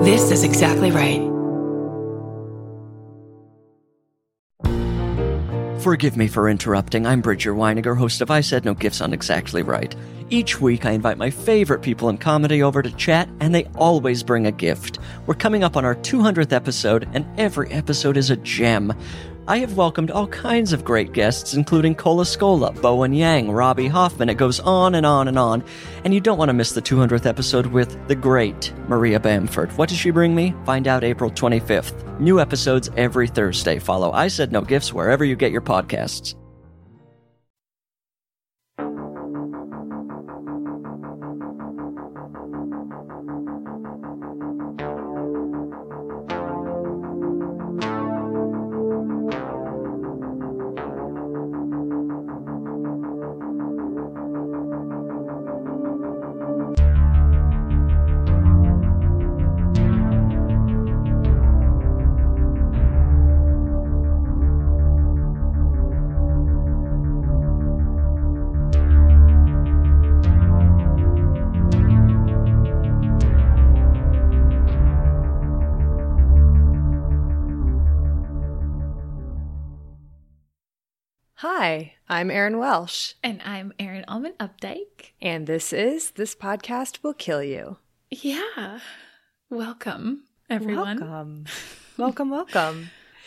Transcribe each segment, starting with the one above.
This is exactly right. Forgive me for interrupting. I'm Bridger Weiniger, host of I Said No Gifts on Exactly Right. Each week, I invite my favorite people in comedy over to chat, and they always bring a gift. We're coming up on our 200th episode, and every episode is a gem. I have welcomed all kinds of great guests, including Cola Scola, Bowen Yang, Robbie Hoffman. It goes on and on and on. And you don't want to miss the 200th episode with the great Maria Bamford. What does she bring me? Find out April 25th. New episodes every Thursday. Follow I Said No Gifts wherever you get your podcasts. Hi, I'm Erin Welsh. And I'm Erin Allman Updike. And this podcast will kill you. Yeah. Welcome, everyone. Welcome.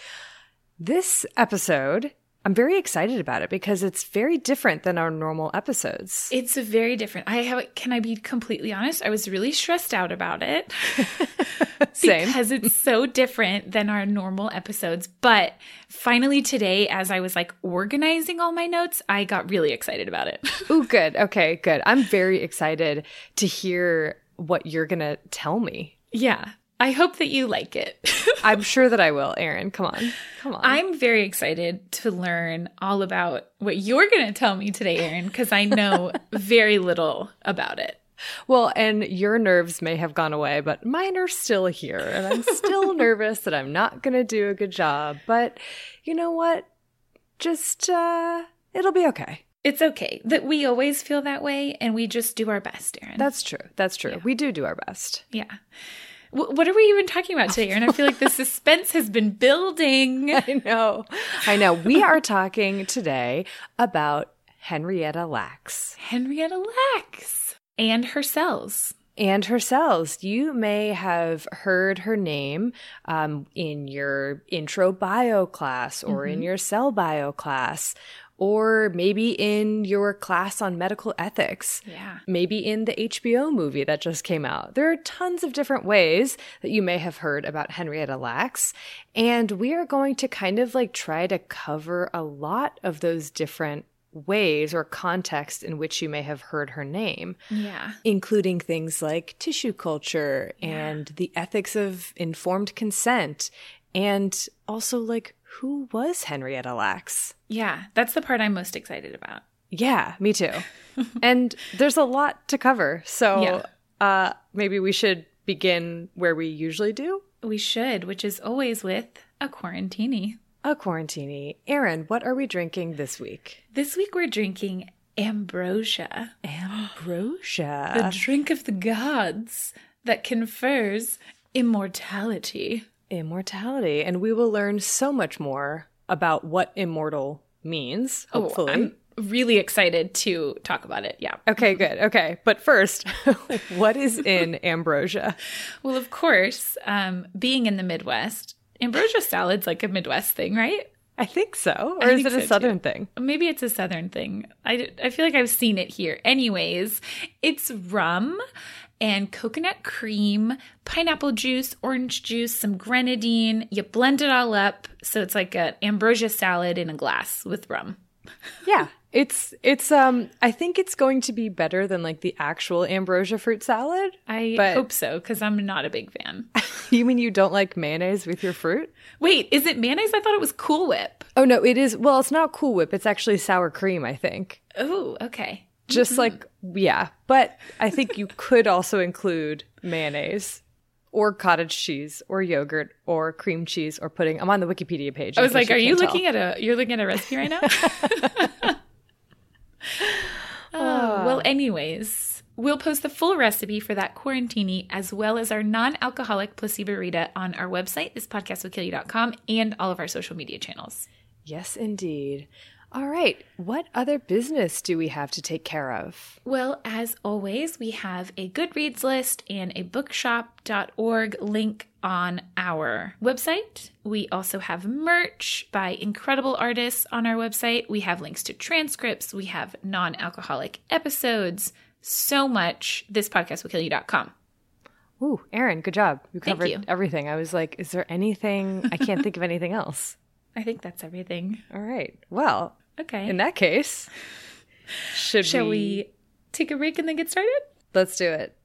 This episode, I'm very excited about it because it's very different than our normal episodes. It's very different. Can I be completely honest? I was really stressed out about it. Same. Because it's so different than our normal episodes. But finally today, as I was organizing all my notes, I got really excited about it. Ooh, good. Okay, good. I'm very excited to hear what you're going to tell me. Yeah. I hope that you like it. I'm sure that I will, Erin. Come on. I'm very excited to learn all about what you're going to tell me today, Erin, because I know very little about it. Well, and your nerves may have gone away, but mine are still here. And I'm still nervous that I'm not going to do a good job. But you know what? Just, it'll be okay. It's okay. That we always feel that way, and we just do our best, Erin. That's true. Yeah. We do our best. Yeah. What are we even talking about today, Erin? I feel like the suspense has been building. I know. We are talking today about Henrietta Lacks. Henrietta Lacks. And her cells. You may have heard her name in your intro bio class or in your cell bio class, or maybe in your class on medical ethics. Yeah. Maybe in the HBO movie that just came out. There are tons of different ways that you may have heard about Henrietta Lacks. And we are going to kind of try to cover a lot of those different ways or context in which you may have heard her name. Yeah. Including things like tissue culture and the ethics of informed consent, and also who was Henrietta Lacks? Yeah, that's the part I'm most excited about. Yeah, me too. And there's a lot to cover. So maybe we should begin where we usually do? We should, which is always with a quarantini. A quarantini. Erin, what are we drinking this week? This week we're drinking ambrosia. Ambrosia. The drink of the gods that confers immortality. Immortality. And we will learn so much more about what immortal means, hopefully. I'm really excited to talk about it. Yeah. Okay, good. Okay. But first, what is in ambrosia? Well, of course, being in the Midwest, ambrosia salad's a Midwest thing, right? I think so. Or is it a Southern thing? Maybe it's a Southern thing. I feel like I've seen it here. Anyways, it's rum and coconut cream, pineapple juice, orange juice, some grenadine. You blend it all up. So it's like an ambrosia salad in a glass with rum. Yeah. It's I think it's going to be better than the actual ambrosia fruit salad. I hope so, because I'm not a big fan. You mean you don't like mayonnaise with your fruit? Wait, is it mayonnaise? I thought it was Cool Whip. Oh, no, it is. Well, it's not Cool Whip. It's actually sour cream, I think. Oh, okay. Just yeah. But I think you could also include mayonnaise or cottage cheese or yogurt or cream cheese or pudding. I'm on the Wikipedia page. I was like, you're looking at a recipe right now? Well, anyways, We'll post the full recipe for that quarantini as well as our non-alcoholic placebo-rita on our website, thispodcastwillkillyou.com, and all of our social media channels. Yes, indeed. All right. What other business do we have to take care of? Well, as always, we have a Goodreads list and a bookshop.org link on our website. We also have merch by incredible artists on our website. We have links to transcripts. We have non-alcoholic episodes. So much. Thispodcastwillkillyou.com. Ooh, Erin, good job. You Thank covered you. everything. I was like, is there anything? I can't think of anything else. I think that's everything. All right. Well, Okay. in that case, Shall we take a break and then get started? Let's do it.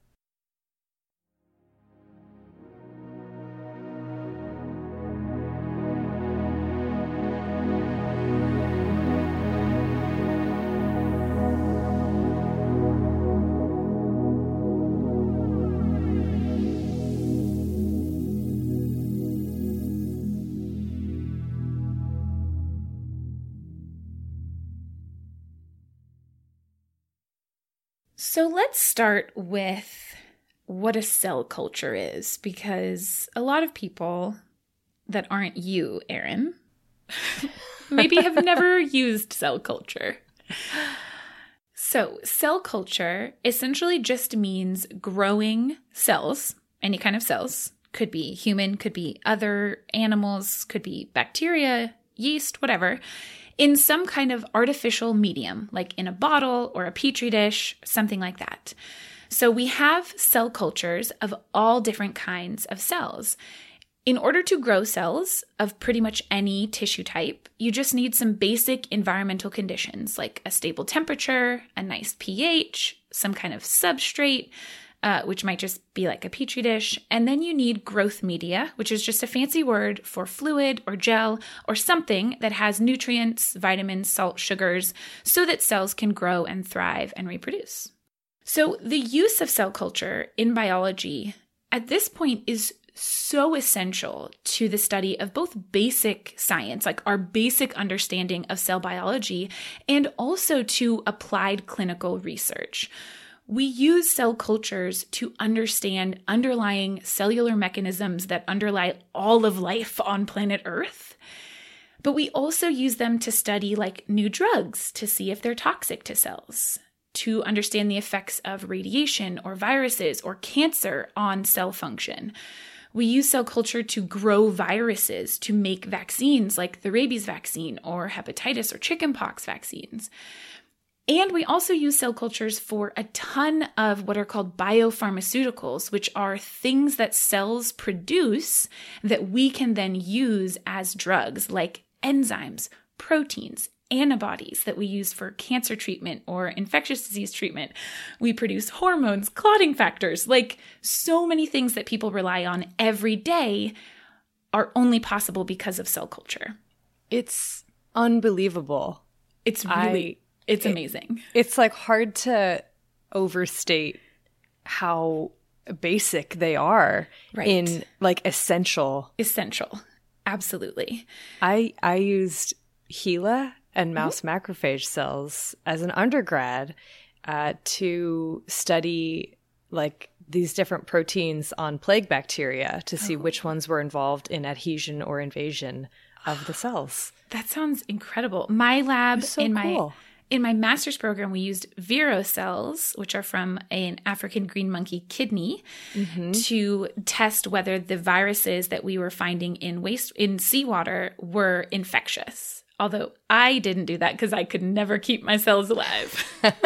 So let's start with what a cell culture is, because a lot of people that aren't you, Erin, maybe have never used cell culture. So cell culture essentially just means growing cells, any kind of cells. Could be human, could be other animals, could be bacteria, yeast, whatever, in some kind of artificial medium, like in a bottle or a petri dish, something like that. So we have cell cultures of all different kinds of cells. In order to grow cells of pretty much any tissue type, you just need some basic environmental conditions like a stable temperature, a nice pH, some kind of substrate, which might just be like a petri dish. And then you need growth media, which is just a fancy word for fluid or gel or something that has nutrients, vitamins, salt, sugars, so that cells can grow and thrive and reproduce. So the use of cell culture in biology at this point is so essential to the study of both basic science, like our basic understanding of cell biology, and also to applied clinical research. We use cell cultures to understand underlying cellular mechanisms that underlie all of life on planet Earth. But we also use them to study like new drugs to see if they're toxic to cells, to understand the effects of radiation or viruses or cancer on cell function. We use cell culture to grow viruses to make vaccines like the rabies vaccine or hepatitis or chickenpox vaccines. And we also use cell cultures for a ton of what are called biopharmaceuticals, which are things that cells produce that we can then use as drugs, like enzymes, proteins, antibodies that we use for cancer treatment or infectious disease treatment. We produce hormones, clotting factors, like so many things that people rely on every day are only possible because of cell culture. It's unbelievable. It's really... It's amazing. It's like hard to overstate how basic they are in like essential. Essential. Absolutely. I used HeLa and mouse macrophage cells as an undergrad to study like these different proteins on plague bacteria to see which ones were involved in adhesion or invasion of the cells. That sounds incredible. My lab in my master's program, we used Vero cells, which are from an African green monkey kidney, to test whether the viruses that we were finding in seawater were infectious. Although I didn't do that because I could never keep my cells alive.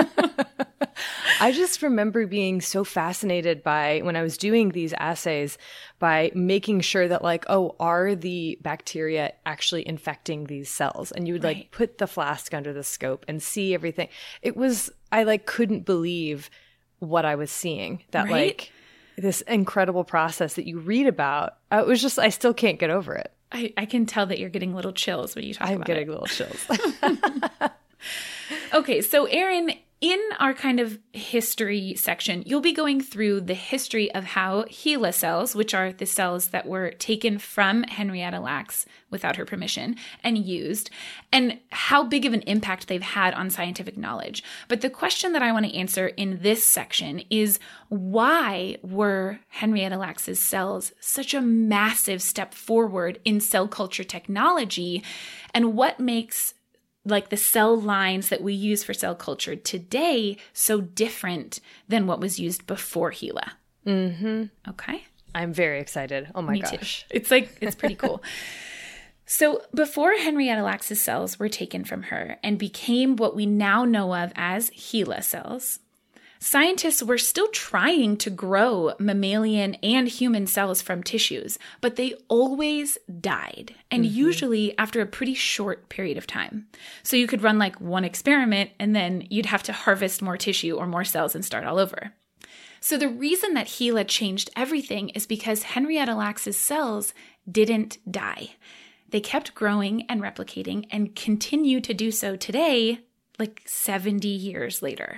I just remember being so fascinated by, when I was doing these assays, by making sure that like, oh, are the bacteria actually infecting these cells? And you would like put the flask under the scope and see everything. It was, I like couldn't believe what I was seeing. That like this incredible process that you read about. It was just, I still can't get over it. I can tell that you're getting little chills when you talk about it. I'm getting little chills. Okay, so Erin, in our kind of history section, you'll be going through the history of how HeLa cells, which are the cells that were taken from Henrietta Lacks without her permission and used, and how big of an impact they've had on scientific knowledge. But the question that I want to answer in this section is, why were Henrietta Lacks's cells such a massive step forward in cell culture technology, and what makes like the cell lines that we use for cell culture today so different than what was used before HeLa? Okay. I'm very excited. Oh my Me gosh. too. It's pretty cool. So before Henrietta Lacks's cells were taken from her and became what we now know of as HeLa cells, scientists were still trying to grow mammalian and human cells from tissues, but they always died, and usually after a pretty short period of time. So you could run like one experiment, and then you'd have to harvest more tissue or more cells and start all over. So the reason that HeLa changed everything is because Henrietta Lacks's cells didn't die. They kept growing and replicating and continue to do so today, like 70 years later.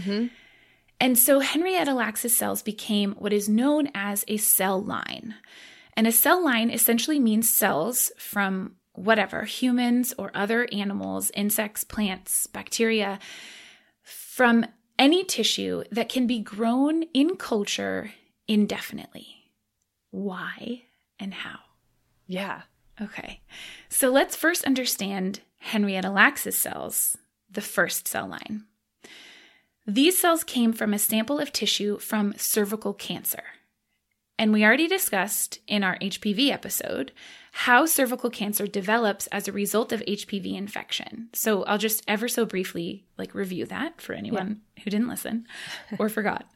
And so Henrietta Lacks's cells became what is known as a cell line. And a cell line essentially means cells from whatever, humans or other animals, insects, plants, bacteria, from any tissue that can be grown in culture indefinitely. Why and how? Yeah. Okay, so let's first understand Henrietta Lacks's cells, the first cell line. These cells came from a sample of tissue from cervical cancer. And we already discussed in our HPV episode how cervical cancer develops as a result of HPV infection. So I'll just ever so briefly review that for anyone who didn't listen or forgot.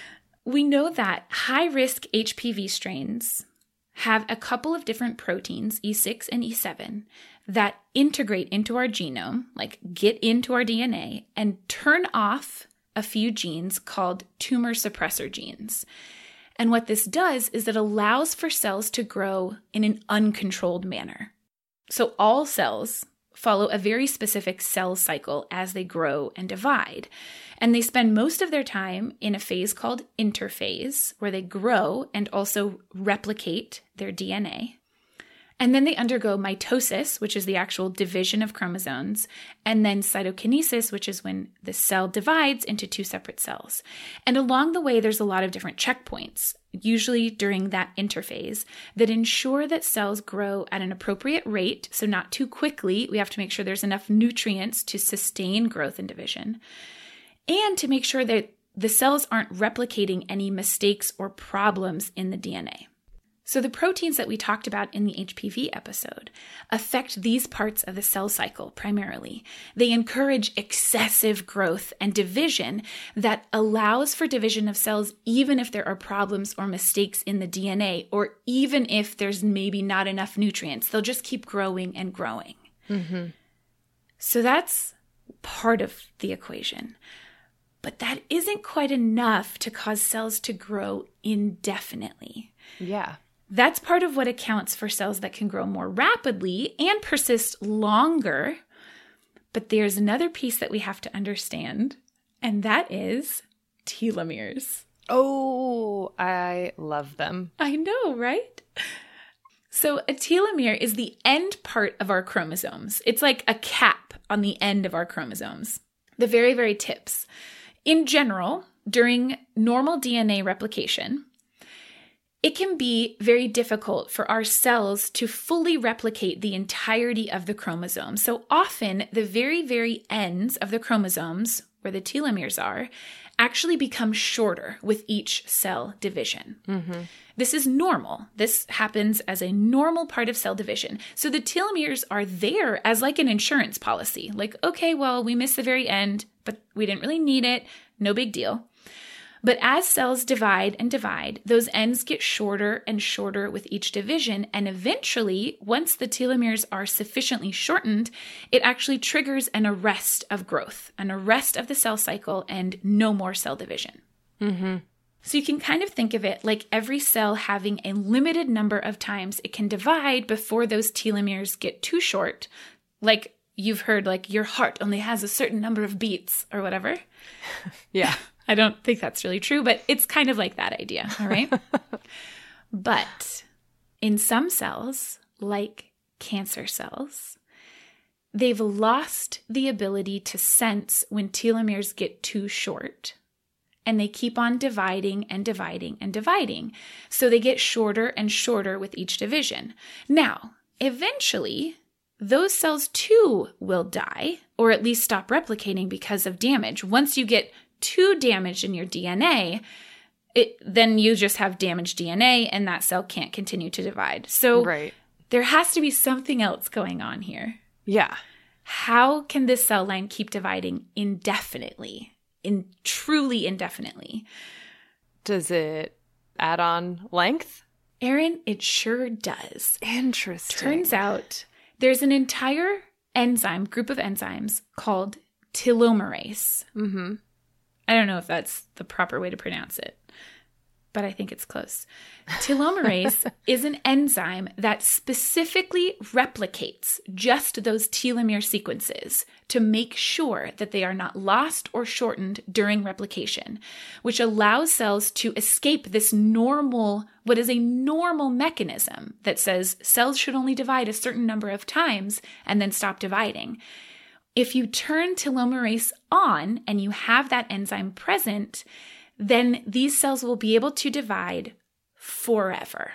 We know that high-risk HPV strains have a couple of different proteins, E6 and E7, that integrate into our genome, get into our DNA, and turn off a few genes called tumor suppressor genes. And what this does is it allows for cells to grow in an uncontrolled manner. So all cells follow a very specific cell cycle as they grow and divide. And they spend most of their time in a phase called interphase, where they grow and also replicate their DNA. And then they undergo mitosis, which is the actual division of chromosomes, and then cytokinesis, which is when the cell divides into two separate cells. And along the way, there's a lot of different checkpoints, usually during that interphase, that ensure that cells grow at an appropriate rate, so not too quickly. We have to make sure there's enough nutrients to sustain growth and division, and to make sure that the cells aren't replicating any mistakes or problems in the DNA. So the proteins that we talked about in the HPV episode affect these parts of the cell cycle primarily. They encourage excessive growth and division that allows for division of cells even if there are problems or mistakes in the DNA, or even if there's maybe not enough nutrients. They'll just keep growing and growing. Mm-hmm. So that's part of the equation. But that isn't quite enough to cause cells to grow indefinitely. Yeah. That's part of what accounts for cells that can grow more rapidly and persist longer. But there's another piece that we have to understand, and that is telomeres. Oh, I love them. I know, right? So a telomere is the end part of our chromosomes. It's like a cap on the end of our chromosomes, the very, very tips. In general, during normal DNA replication, it can be very difficult for our cells to fully replicate the entirety of the chromosome. So often, the very, very ends of the chromosomes, where the telomeres are, actually become shorter with each cell division. Mm-hmm. This is normal. This happens as a normal part of cell division. So the telomeres are there as like an insurance policy. Okay, well, we missed the very end, but we didn't really need it. No big deal. But as cells divide and divide, those ends get shorter and shorter with each division. And eventually, once the telomeres are sufficiently shortened, it actually triggers an arrest of growth, an arrest of the cell cycle, and no more cell division. Mm-hmm. So you can kind of think of it like every cell having a limited number of times it can divide before those telomeres get too short, like you've heard like your heart only has a certain number of beats or whatever. Yeah. I don't think that's really true, but it's kind of like that idea, all right? But in some cells, like cancer cells, they've lost the ability to sense when telomeres get too short. And they keep on dividing and dividing and dividing. So they get shorter and shorter with each division. Now, eventually, those cells too will die, or at least stop replicating because of damage. Once you get too damaged in your DNA, then you just have damaged DNA and that cell can't continue to divide. So there has to be something else going on here. Yeah. How can this cell line keep dividing indefinitely? Truly indefinitely? Does it add on length? Erin, it sure does. Interesting. Turns out there's an entire group of enzymes called telomerase. Mm-hmm. I don't know if that's the proper way to pronounce it, but I think it's close. Telomerase is an enzyme that specifically replicates just those telomere sequences to make sure that they are not lost or shortened during replication, which allows cells to escape this what is a normal mechanism that says cells should only divide a certain number of times and then stop dividing. If you turn telomerase on and you have that enzyme present, then these cells will be able to divide forever.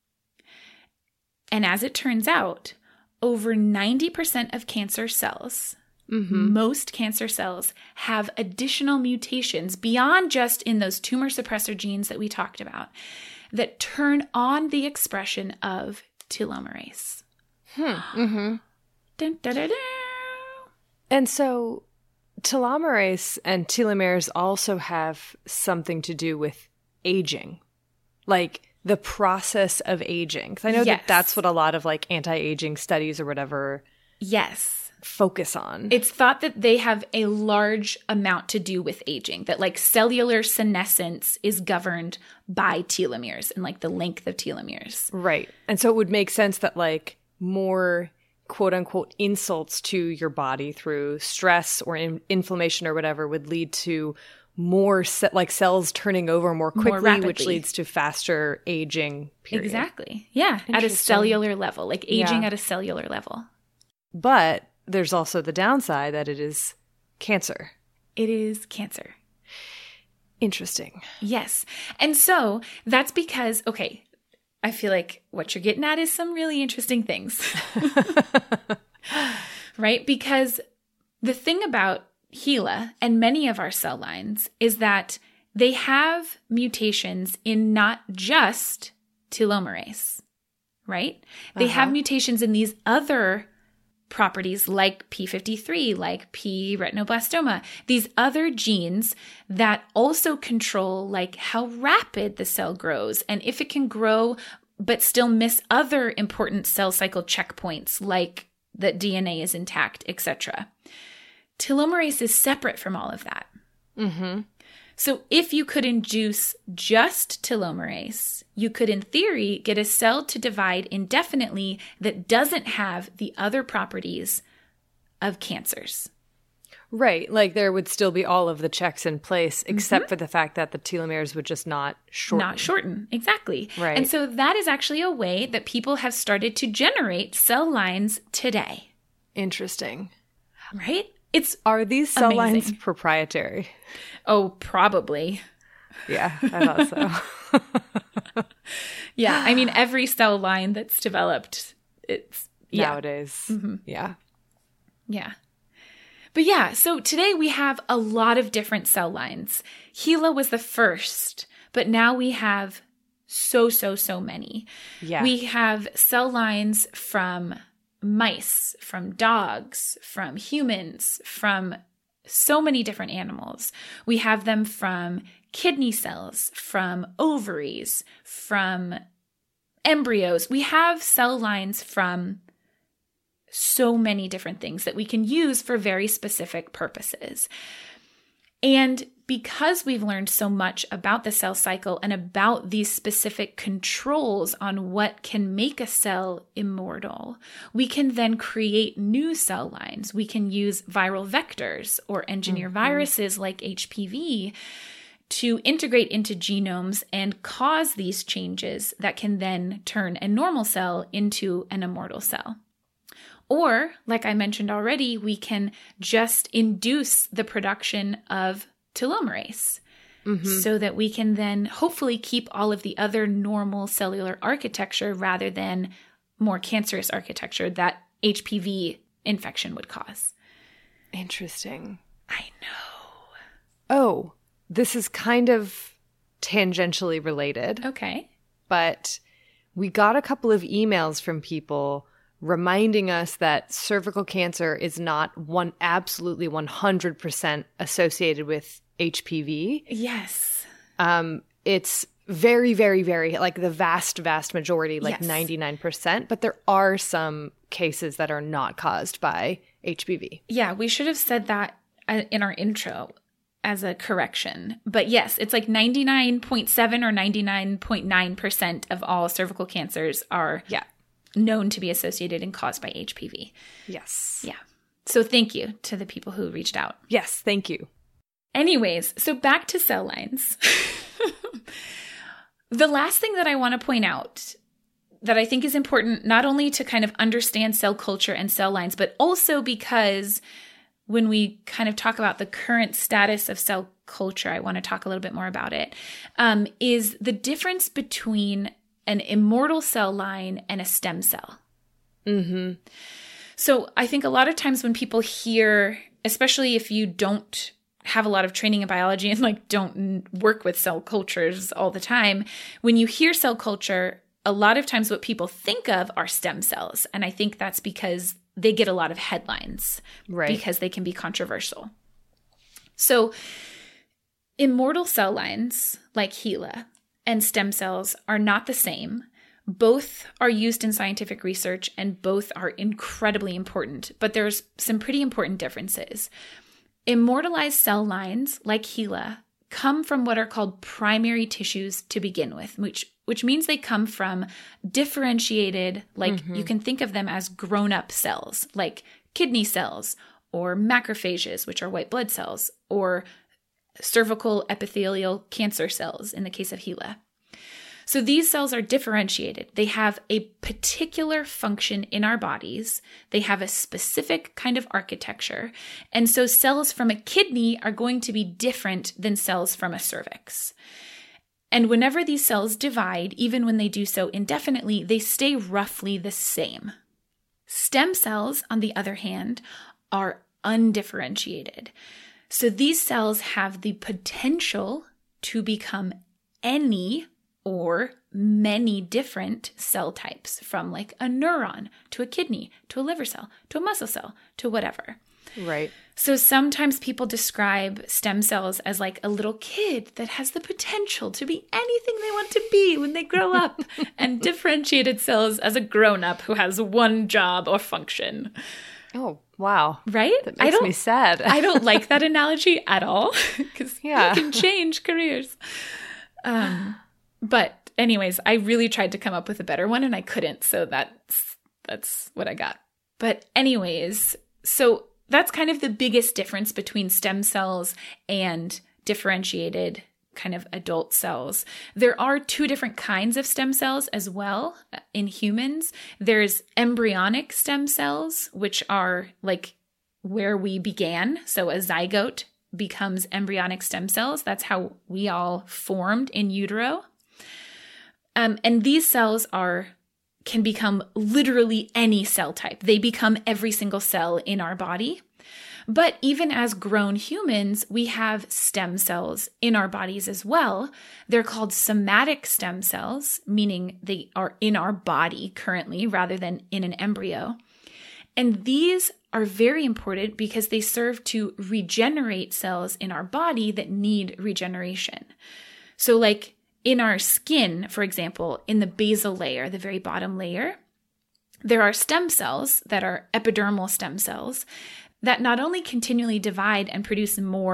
And as it turns out, over 90% of cancer cells, most cancer cells, have additional mutations beyond just in those tumor suppressor genes that we talked about that turn on the expression of telomerase. Mm-hmm. Dun, da, da, da. And so telomerase and telomeres also have something to do with aging, like the process of aging. 'Cause I know that's what a lot of like anti-aging studies or whatever focus on. It's thought that they have a large amount to do with aging, that like cellular senescence is governed by telomeres and like the length of telomeres. Right. And so it would make sense that like more quote unquote insults to your body through stress or inflammation or whatever would lead to more cells turning over more quickly, which leads to faster aging period. Exactly. Yeah. At a cellular level, like aging at a cellular level. But there's also the downside that it is cancer. It is cancer. Interesting. Yes. And so that's because, okay, I feel like what you're getting at is some really interesting things. Right? Because the thing about HeLa and many of our cell lines is that they have mutations in not just telomerase, right? They have mutations in these other properties like P53, like P retinoblastoma, these other genes that also control like how rapid the cell grows and if it can grow but still miss other important cell cycle checkpoints like that DNA is intact, etc. Telomerase is separate from all of that. Mm-hmm. So if you could induce just telomerase, you could, in theory, get a cell to divide indefinitely that doesn't have the other properties of cancers. Right. Like there would still be all of the checks in place, except for the fact that the telomeres would just not shorten. Not shorten. Exactly. Right. And so that is actually a way that people have started to generate cell lines today. Interesting. Right? Are these cell lines proprietary? Oh, probably. Yeah, I thought so. Yeah, I mean, every cell line that's developed, it's nowadays. Yeah. Yeah. But yeah, so today we have a lot of different cell lines. HeLa was the first, but now we have so many. Yeah. We have cell lines from mice, from dogs, from humans, from so many different animals. We have them from kidney cells, from ovaries, from embryos. We have cell lines from so many different things that we can use for very specific purposes. And because we've learned so much about the cell cycle and about these specific controls on what can make a cell immortal, we can then create new cell lines. We can use viral vectors or engineer viruses like HPV to integrate into genomes and cause these changes that can then turn a normal cell into an immortal cell. Or, like I mentioned already, we can just induce the production of telomerase so that we can then hopefully keep all of the other normal cellular architecture rather than more cancerous architecture that HPV infection would cause. Interesting. I know. Oh, this is kind of tangentially related. Okay. But we got a couple of emails from people reminding us that cervical cancer is not absolutely 100% associated with HPV. Yes. It's very, very, very, like the vast, vast majority, like 99%. But there are some cases that are not caused by HPV. Yeah, we should have said that in our intro as a correction. But yes, it's like 99.7 or 99.9% of all cervical cancers are known to be associated and caused by HPV. Yes. Yeah. So thank you to the people who reached out. Yes, thank you. Anyways, so back to cell lines. The last thing that I want to point out that I think is important, not only to kind of understand cell culture and cell lines, but also because when we kind of talk about the current status of cell culture, I want to talk a little bit more about it, is the difference between an immortal cell line and a stem cell. Mm-hmm. So I think a lot of times when people hear, especially if you don't have a lot of training in biology and like don't work with cell cultures all the time, when you hear cell culture, a lot of times what people think of are stem cells. And I think that's because they get a lot of headlines, right? Because they can be controversial. So immortal cell lines like HeLa and stem cells are not the same. Both are used in scientific research and both are incredibly important, but there's some pretty important differences. Immortalized cell lines like HeLa come from what are called primary tissues to begin with, which means they come from differentiated, like you can think of them as grown-up cells, like kidney cells or macrophages, which are white blood cells, or cervical epithelial cancer cells in the case of HeLa. So these cells are differentiated. They have a particular function in our bodies. They have a specific kind of architecture. And so cells from a kidney are going to be different than cells from a cervix. And whenever these cells divide, even when they do so indefinitely, they stay roughly the same. Stem cells, on the other hand, are undifferentiated. So these cells have the potential to become any or many different cell types, from like a neuron to a kidney to a liver cell to a muscle cell to whatever. Right. So sometimes people describe stem cells as like a little kid that has the potential to be anything they want to be when they grow up, and differentiated cells as a grown-up who has one job or function. Oh, wow. Right? That makes me sad. I don't like that analogy at all, because you can change careers. But anyways, I really tried to come up with a better one and I couldn't. So that's what I got. But anyways, so that's kind of the biggest difference between stem cells and differentiated kind of adult cells. There are two different kinds of stem cells as well in humans. There's embryonic stem cells, which are like where we began. So a zygote becomes embryonic stem cells. That's how we all formed in utero. And these cells can become literally any cell type. They become every single cell in our body. But even as grown humans, we have stem cells in our bodies as well. They're called somatic stem cells, meaning they are in our body currently rather than in an embryo. And these are very important because they serve to regenerate cells in our body that need regeneration. So like in our skin, for example, in the basal layer, the very bottom layer, there are stem cells that are epidermal stem cells that not only continually divide and produce more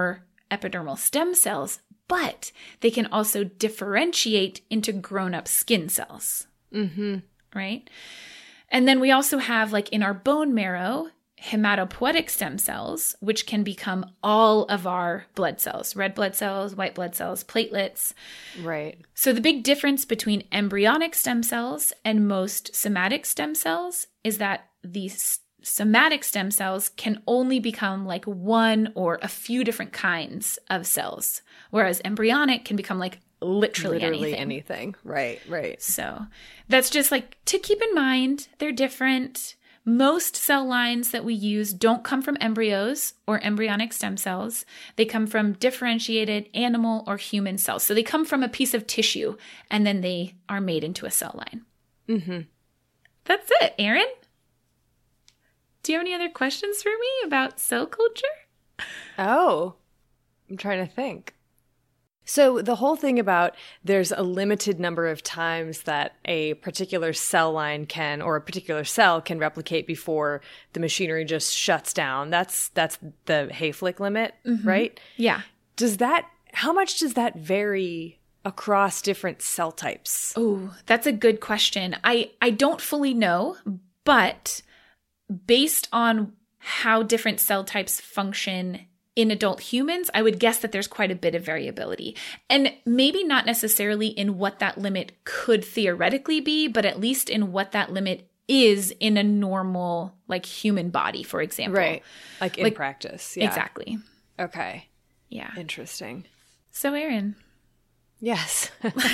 epidermal stem cells, but they can also differentiate into grown-up skin cells. Mm-hmm. Right? And then we also have, like in our bone marrow, hematopoietic stem cells, which can become all of our blood cells, red blood cells, white blood cells, platelets. Right. So the big difference between embryonic stem cells and most somatic stem cells is that these somatic stem cells can only become like one or a few different kinds of cells, whereas embryonic can become like literally anything. Right. So that's just like to keep in mind. They're different. Most cell lines that we use don't come from embryos or embryonic stem cells. They come from differentiated animal or human cells. So they come from a piece of tissue and then they are made into a cell line. Mm-hmm. That's it, Erin. Do you have any other questions for me about cell culture? Oh, I'm trying to think. So the whole thing about there's a limited number of times that a particular cell line can, or a particular cell can replicate before the machinery just shuts down. That's the Hayflick limit, right? Yeah. How much does that vary across different cell types? Oh, that's a good question. I don't fully know, but based on how different cell types function in adult humans, I would guess that there's quite a bit of variability. And maybe not necessarily in what that limit could theoretically be, but at least in what that limit is in a normal, like, human body, for example. Right. Like in practice. Yeah. Exactly. Okay. Yeah. Interesting. So, Erin. Yes.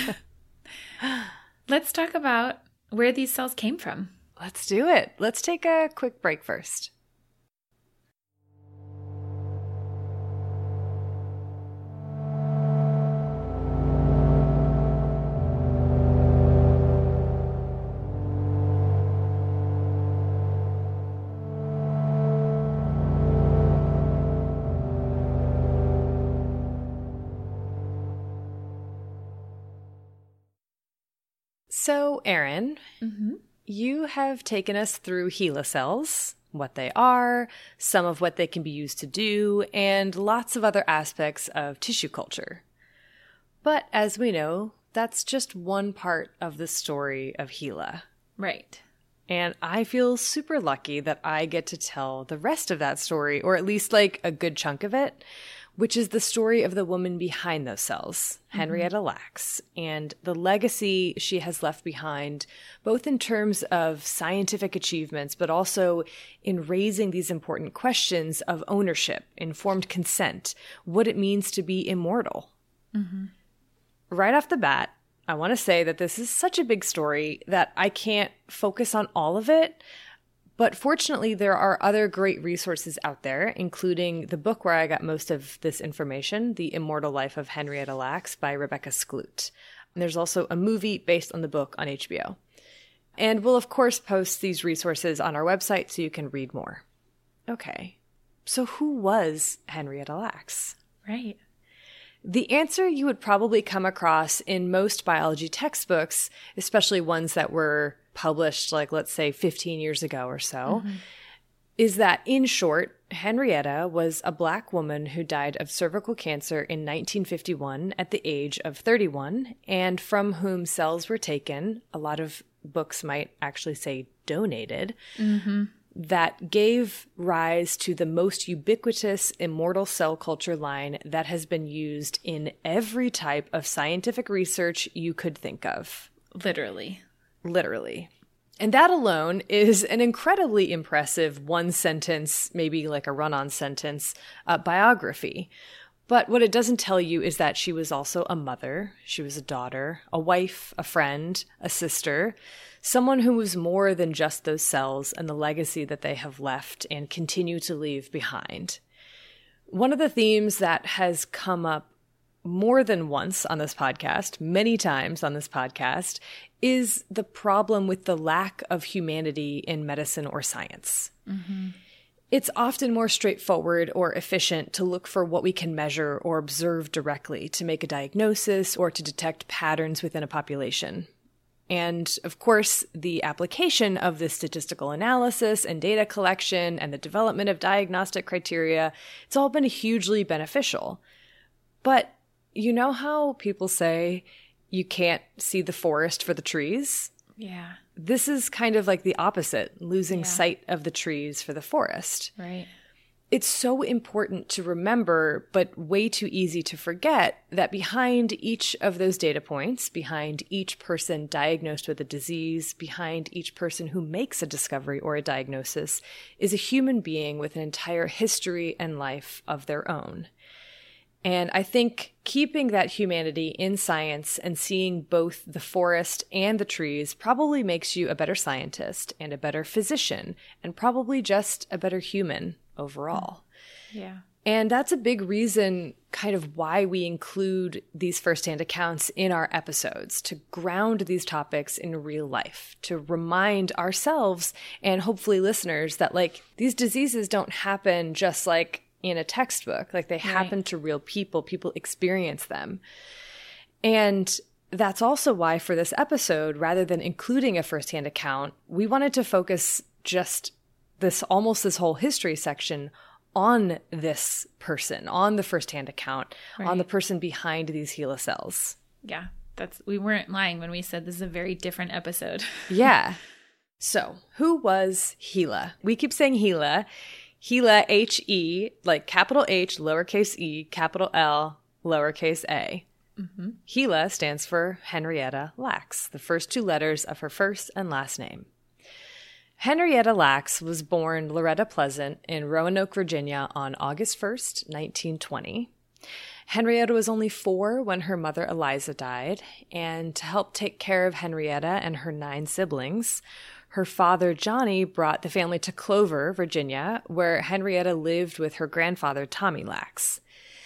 Let's talk about where these cells came from. Let's do it. Let's take a quick break first. So, Erin, you have taken us through HeLa cells, what they are, some of what they can be used to do, and lots of other aspects of tissue culture. But as we know, that's just one part of the story of HeLa. Right. And I feel super lucky that I get to tell the rest of that story, or at least like a good chunk of it, which is the story of the woman behind those cells, Henrietta Lacks, and the legacy she has left behind, both in terms of scientific achievements, but also in raising these important questions of ownership, informed consent, what it means to be immortal. Right off the bat, I want to say that this is such a big story that I can't focus on all of it. But fortunately, there are other great resources out there, including the book where I got most of this information, The Immortal Life of Henrietta Lacks by Rebecca Skloot. And there's also a movie based on the book on HBO. And we'll, of course, post these resources on our website so you can read more. Okay, so who was Henrietta Lacks? Right. The answer you would probably come across in most biology textbooks, especially ones that were published, like, let's say 15 years ago or so, is that, in short, Henrietta was a Black woman who died of cervical cancer in 1951 at the age of 31, and from whom cells were taken, a lot of books might actually say donated, that gave rise to the most ubiquitous immortal cell culture line that has been used in every type of scientific research you could think of. Literally. And that alone is an incredibly impressive one-sentence, maybe like a run-on sentence, biography. But what it doesn't tell you is that she was also a mother, she was a daughter, a wife, a friend, a sister, someone who was more than just those cells and the legacy that they have left and continue to leave behind. One of the themes that has come up more than once on this podcast, many times on this podcast, is the problem with the lack of humanity in medicine or science. It's often more straightforward or efficient to look for what we can measure or observe directly to make a diagnosis or to detect patterns within a population. And, of course, the application of this statistical analysis and data collection and the development of diagnostic criteria, it's all been hugely beneficial. But you know how people say you can't see the forest for the trees? Yeah. This is kind of like the opposite, losing sight of the trees for the forest. Right. It's so important to remember, but way too easy to forget, that behind each of those data points, behind each person diagnosed with a disease, behind each person who makes a discovery or a diagnosis, is a human being with an entire history and life of their own. And I think keeping that humanity in science and seeing both the forest and the trees probably makes you a better scientist and a better physician and probably just a better human overall. Yeah. And that's a big reason kind of why we include these firsthand accounts in our episodes, to ground these topics in real life, to remind ourselves and hopefully listeners that like these diseases don't happen just like in a textbook, like they happen to real people. People experience them. And that's also why for this episode, rather than including a firsthand account, we wanted to focus just this whole history section on this person, on the firsthand account, on the person behind these HeLa cells. Yeah, we weren't lying when we said this is a very different episode. Yeah. So who was HeLa? We keep saying HeLa. HeLa, H-E, like capital H, lowercase e, capital L, lowercase a. Mm-hmm. HeLa stands for Henrietta Lacks, the first two letters of her first and last name. Henrietta Lacks was born Loretta Pleasant in Roanoke, Virginia on August 1st, 1920. Henrietta was only 4 when her mother Eliza died, and to help take care of Henrietta and her 9 siblings, her father Johnny brought the family to Clover, Virginia, where Henrietta lived with her grandfather Tommy Lacks.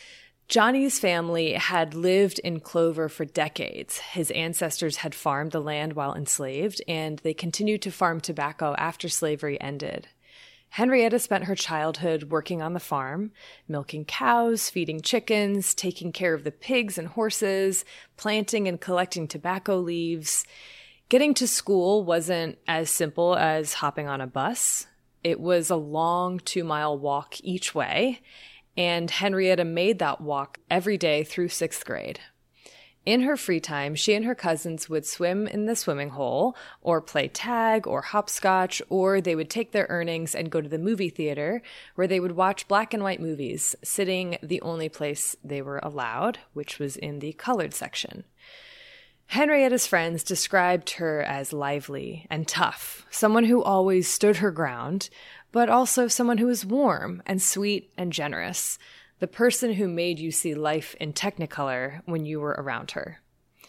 Johnny's family had lived in Clover for decades. His ancestors had farmed the land while enslaved, and they continued to farm tobacco after slavery ended. Henrietta spent her childhood working on the farm, milking cows, feeding chickens, taking care of the pigs and horses, planting and collecting tobacco leaves. Getting to school wasn't as simple as hopping on a bus. It was a long 2-mile walk each way, and Henrietta made that walk every day through 6th grade. In her free time, she and her cousins would swim in the swimming hole, or play tag or hopscotch, or they would take their earnings and go to the movie theater, where they would watch black and white movies, sitting the only place they were allowed, which was in the colored section. Henrietta's friends described her as lively and tough, someone who always stood her ground, but also someone who was warm and sweet and generous, the person who made you see life in Technicolor when you were around her.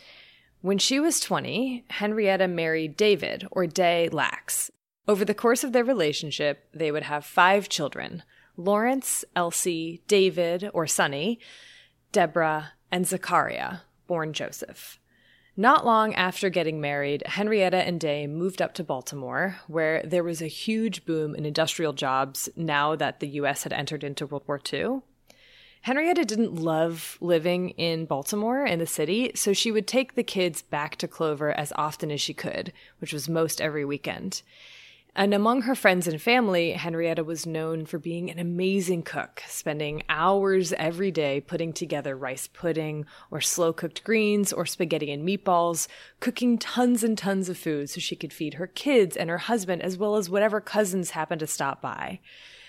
When she was 20, Henrietta married David, or Day Lacks. Over the course of their relationship, they would have 5 children: Lawrence, Elsie, David, or Sonny, Deborah, and Zachariah, born Joseph. Not long after getting married, Henrietta and Day moved up to Baltimore, where there was a huge boom in industrial jobs now that the U.S. had entered into World War II. Henrietta didn't love living in Baltimore, in the city, so she would take the kids back to Clover as often as she could, which was most every weekend. And among her friends and family, Henrietta was known for being an amazing cook, spending hours every day putting together rice pudding or slow-cooked greens or spaghetti and meatballs, cooking tons and tons of food so she could feed her kids and her husband as well as whatever cousins happened to stop by.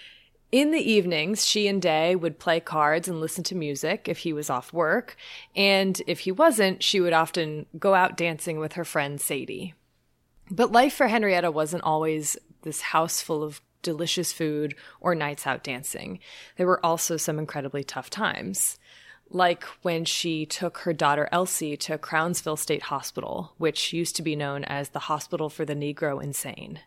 In the evenings, she and Day would play cards and listen to music if he was off work, and if he wasn't, she would often go out dancing with her friend Sadie. But life for Henrietta wasn't always this house full of delicious food or nights out dancing. There were also some incredibly tough times, like when she took her daughter Elsie to Crownsville State Hospital, which used to be known as the Hospital for the Negro Insane.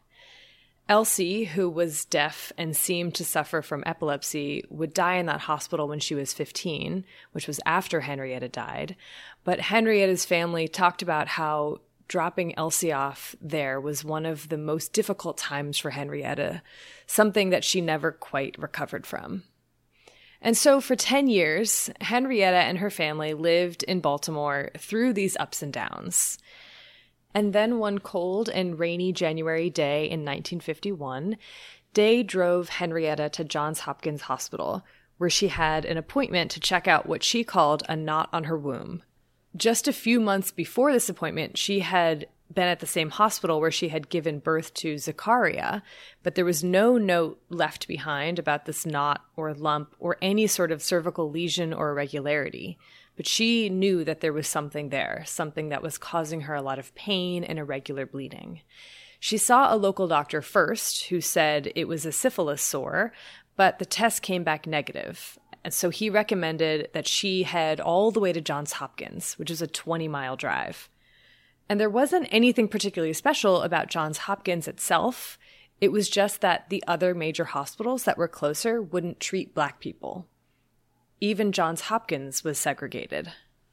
Elsie, who was deaf and seemed to suffer from epilepsy, would die in that hospital when she was 15, which was after Henrietta died. But Henrietta's family talked about how dropping Elsie off there was one of the most difficult times for Henrietta, something that she never quite recovered from. And so for 10 years, Henrietta and her family lived in Baltimore through these ups and downs. And then one cold and rainy January day in 1951, Day drove Henrietta to Johns Hopkins Hospital, where she had an appointment to check out what she called a knot on her womb. Just a few months before this appointment, she had been at the same hospital where she had given birth to Zakaria, but there was no note left behind about this knot or lump or any sort of cervical lesion or irregularity. But she knew that there was something there, something that was causing her a lot of pain and irregular bleeding. She saw a local doctor first who said it was a syphilis sore, but the test came back negative. And so he recommended that she head all the way to Johns Hopkins, which is a 20-mile drive. And there wasn't anything particularly special about Johns Hopkins itself. It was just that the other major hospitals that were closer wouldn't treat Black people. Even Johns Hopkins was segregated.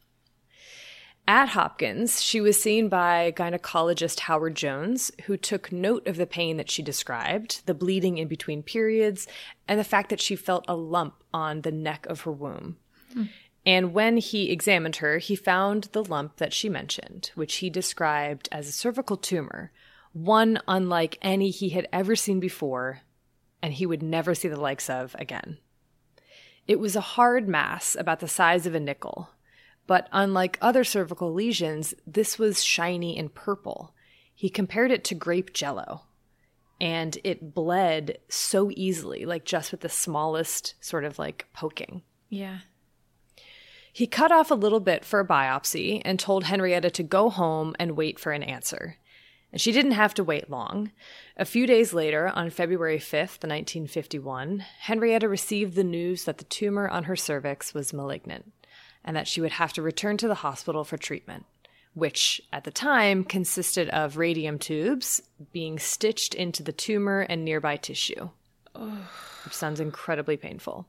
At Hopkins, she was seen by gynecologist Howard Jones, who took note of the pain that she described, the bleeding in between periods, and the fact that she felt a lump on the neck of her womb. And when he examined her, he found the lump that she mentioned, which he described as a cervical tumor, one unlike any he had ever seen before, and he would never see the likes of again. It was a hard mass about the size of a nickel. But unlike other cervical lesions, this was shiny and purple. He compared it to grape jello. And it bled so easily, like just with the smallest sort of like poking. Yeah. He cut off a little bit for a biopsy and told Henrietta to go home and wait for an answer. And she didn't have to wait long. A few days later, on February 5th, 1951, Henrietta received the news that the tumor on her cervix was malignant, and that she would have to return to the hospital for treatment, which at the time consisted of radium tubes being stitched into the tumor and nearby tissue, which sounds incredibly painful.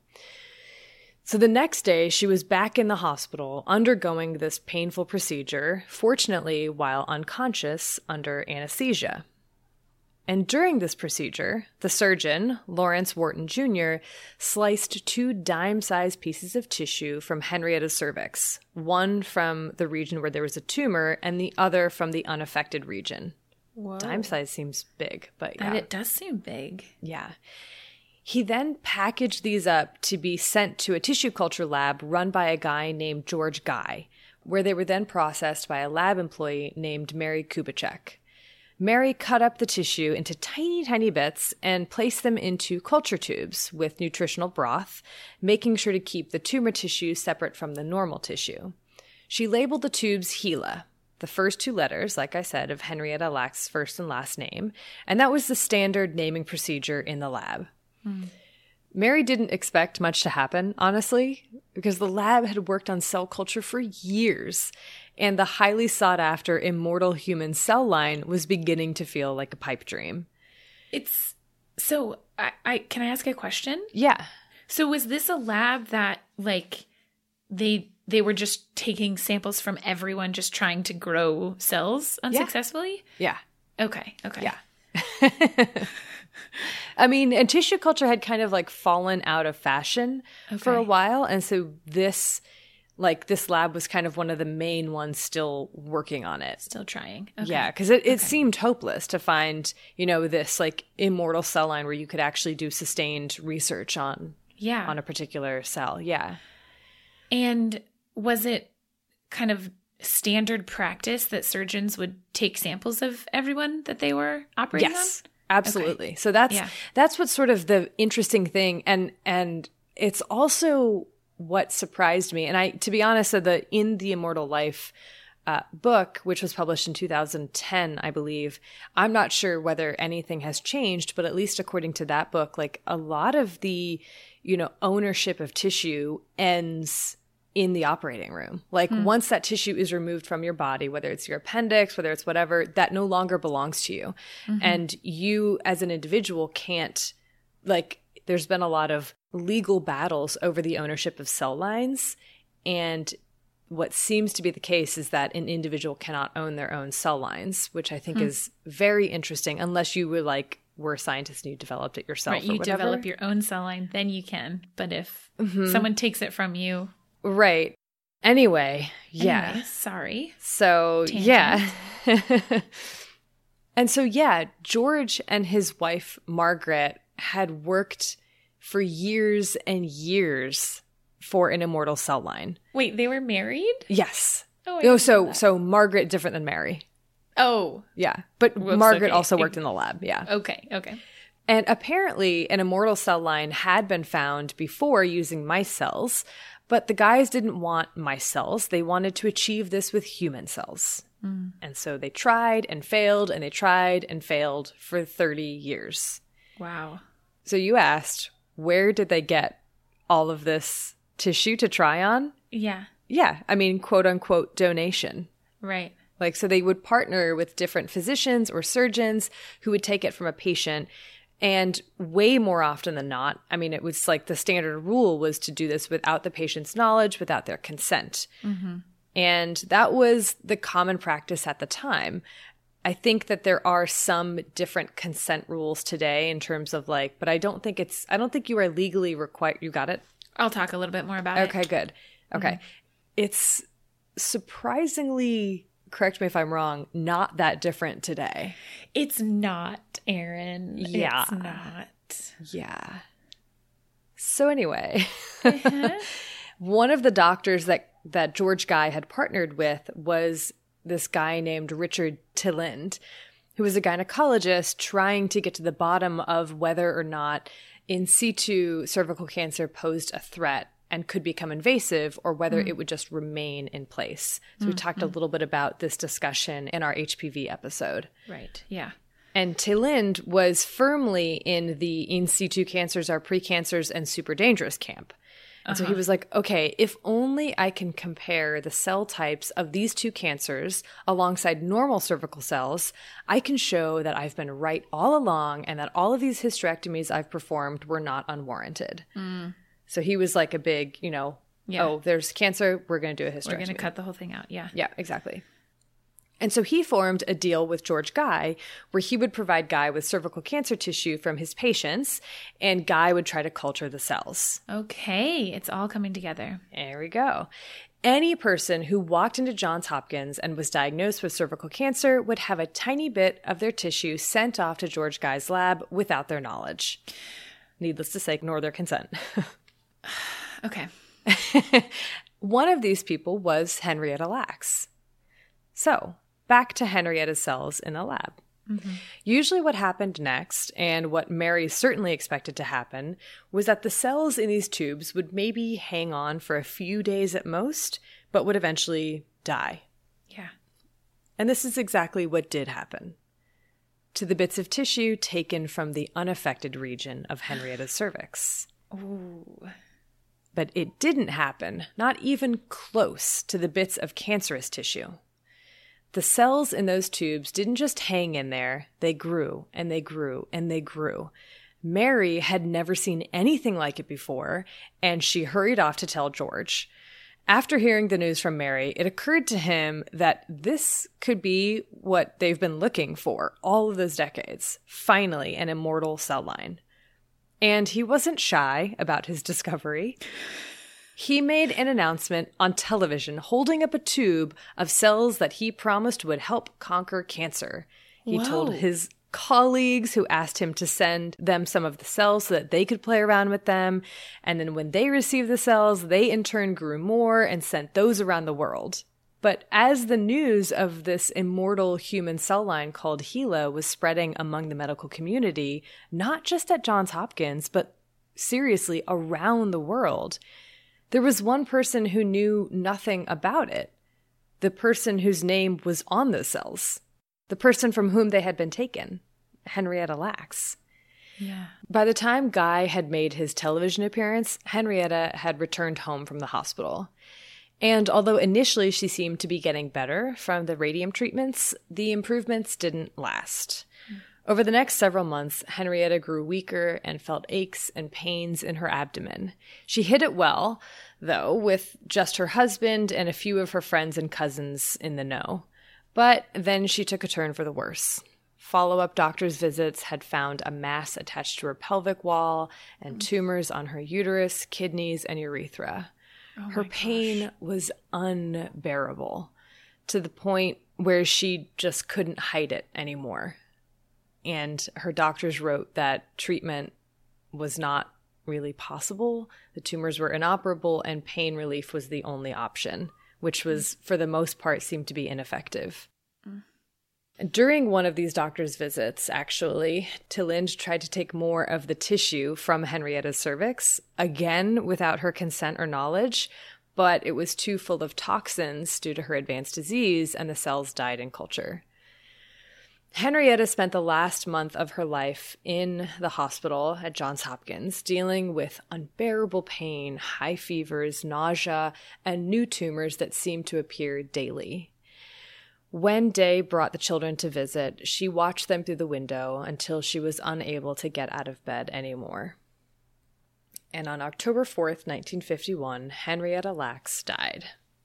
So the next day, she was back in the hospital undergoing this painful procedure, fortunately while unconscious under anesthesia. And during this procedure, the surgeon, Lawrence Wharton Jr., sliced 2 dime-sized pieces of tissue from Henrietta's cervix, one from the region where there was a tumor and the other from the unaffected region. Whoa. Dime-size seems big, but yeah. It does seem big. Yeah. He then packaged these up to be sent to a tissue culture lab run by a guy named George Guy, where they were then processed by a lab employee named Mary Kubitschek. Mary cut up the tissue into tiny, tiny bits and placed them into culture tubes with nutritional broth, making sure to keep the tumor tissue separate from the normal tissue. She labeled the tubes HeLa, the first 2 letters, like I said, of Henrietta Lack's first and last name, and that was the standard naming procedure in the lab. Mary didn't expect much to happen, honestly, because the lab had worked on cell culture for years, and the highly sought-after immortal human cell line was beginning to feel like a pipe dream. It's so. I can I ask a question? Yeah. So was this a lab that like they were just taking samples from everyone, just trying to grow cells unsuccessfully? Yeah. Okay. Yeah. I mean, and tissue culture had kind of like fallen out of fashion for a while. And so this lab was kind of one of the main ones still working on it. Still trying. Okay. Yeah, because it seemed hopeless to find, this like immortal cell line where you could actually do sustained research on a particular cell. Yeah. And was it kind of standard practice that surgeons would take samples of everyone that they were operating on? Absolutely. Okay. So that's what's sort of the interesting thing. And it's also what surprised me. And to be honest, in the Immortal Life book, which was published in 2010, I believe, I'm not sure whether anything has changed, but at least according to that book, like a lot of the, ownership of tissue ends in the operating room. Like once that tissue is removed from your body, whether it's your appendix, whether it's whatever, that no longer belongs to you. Mm-hmm. And you as an individual can't, there's been a lot of legal battles over the ownership of cell lines. And what seems to be the case is that an individual cannot own their own cell lines, which I think is very interesting, unless you were a scientist and you developed it yourself. Right, you develop your own cell line, then you can. But if someone takes it from you... Right. Anyway, yeah. Sorry. So, Tangent. Yeah. And so, yeah, George and his wife, Margaret, had worked for years and years for an immortal cell line. Wait, they were married? Yes. Oh, I didn't know that. So Margaret different than Mary. Oh. Yeah. But Whoops, Margaret okay. also worked in the lab. Yeah. Okay. And apparently an immortal cell line had been found before using mice cells, but the guys didn't want mice cells. They wanted to achieve this with human cells. And so they tried and failed, and they tried and failed for 30 years. Wow. So you asked, where did they get all of this tissue to try on? Yeah. Yeah, I mean, quote unquote donation. Right. Like, so they would partner with different physicians or surgeons who would take it from a patient. And way more often than not, I mean, it was like the standard rule was to do this without the patient's knowledge, without their consent. Mm-hmm. And that was the common practice at the time. I think that there are some different consent rules today in terms of like, but I don't think you are legally required. You got it? I'll talk a little bit more about it. Okay, good. Okay. Mm-hmm. It's surprisingly, correct me if I'm wrong, not that different today. It's not, Erin. Yeah. It's not. Yeah. So anyway, one of the doctors that George Guy had partnered with was this guy named Richard Tilland, who was a gynecologist trying to get to the bottom of whether or not in situ cervical cancer posed a threat and could become invasive, or whether it would just remain in place. So we talked a little bit about this discussion in our HPV episode. Right. Yeah. And Tilland was firmly in the in situ cancers are precancers and super dangerous camp. And so he was like, okay, if only I can compare the cell types of these two cancers alongside normal cervical cells, I can show that I've been right all along and that all of these hysterectomies I've performed were not unwarranted. So he was like a big, oh, there's cancer, we're going to do a hysterectomy. We're going to cut the whole thing out. Yeah. Yeah, exactly. And so he formed a deal with George Guy where he would provide Guy with cervical cancer tissue from his patients, and Guy would try to culture the cells. Okay. It's all coming together. There we go. Any person who walked into Johns Hopkins and was diagnosed with cervical cancer would have a tiny bit of their tissue sent off to George Guy's lab without their knowledge. Needless to say, nor their consent. Okay. One of these people was Henrietta Lacks. So, back to Henrietta's cells in the lab. Mm-hmm. Usually what happened next, and what Mary certainly expected to happen, was that the cells in these tubes would maybe hang on for a few days at most, but would eventually die. Yeah. And this is exactly what did happen to the bits of tissue taken from the unaffected region of Henrietta's cervix. Ooh. But it didn't happen, not even close to the bits of cancerous tissue. The cells in those tubes didn't just hang in there, they grew and they grew and they grew. Mary had never seen anything like it before, and she hurried off to tell George. After hearing the news from Mary, it occurred to him that this could be what they've been looking for all of those decades. Finally, an immortal cell line. And he wasn't shy about his discovery. He made an announcement on television holding up a tube of cells that he promised would help conquer cancer. He told his colleagues who asked him to send them some of the cells so that they could play around with them. And then when they received the cells, they in turn grew more and sent those around the world. But as the news of this immortal human cell line called HeLa was spreading among the medical community, not just at Johns Hopkins, but seriously around the world, there was one person who knew nothing about it. The person whose name was on those cells. The person from whom they had been taken. Henrietta Lacks. Yeah. By the time Guy had made his television appearance, Henrietta had returned home from the hospital. And although initially she seemed to be getting better from the radium treatments, the improvements didn't last. Over the next several months, Henrietta grew weaker and felt aches and pains in her abdomen. She hid it well, though, with just her husband and a few of her friends and cousins in the know. But then she took a turn for the worse. Follow-up doctor's visits had found a mass attached to her pelvic wall and tumors on her uterus, kidneys, and urethra. Her pain was unbearable, to the point where she just couldn't hide it anymore. And her doctors wrote that treatment was not really possible. The tumors were inoperable, and pain relief was the only option, which was, for the most part, seemed to be ineffective. During one of these doctor's visits, actually, Tillinge tried to take more of the tissue from Henrietta's cervix, again without her consent or knowledge, but it was too full of toxins due to her advanced disease, and the cells died in culture. Henrietta spent the last month of her life in the hospital at Johns Hopkins, dealing with unbearable pain, high fevers, nausea, and new tumors that seemed to appear daily. When Day brought the children to visit, she watched them through the window until she was unable to get out of bed anymore. And on October 4th, 1951, Henrietta Lacks died.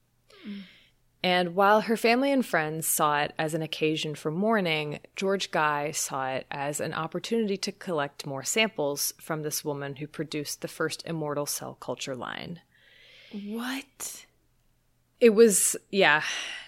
And while her family and friends saw it as an occasion for mourning, George Guy saw it as an opportunity to collect more samples from this woman who produced the first immortal cell culture line. What? It was, yeah.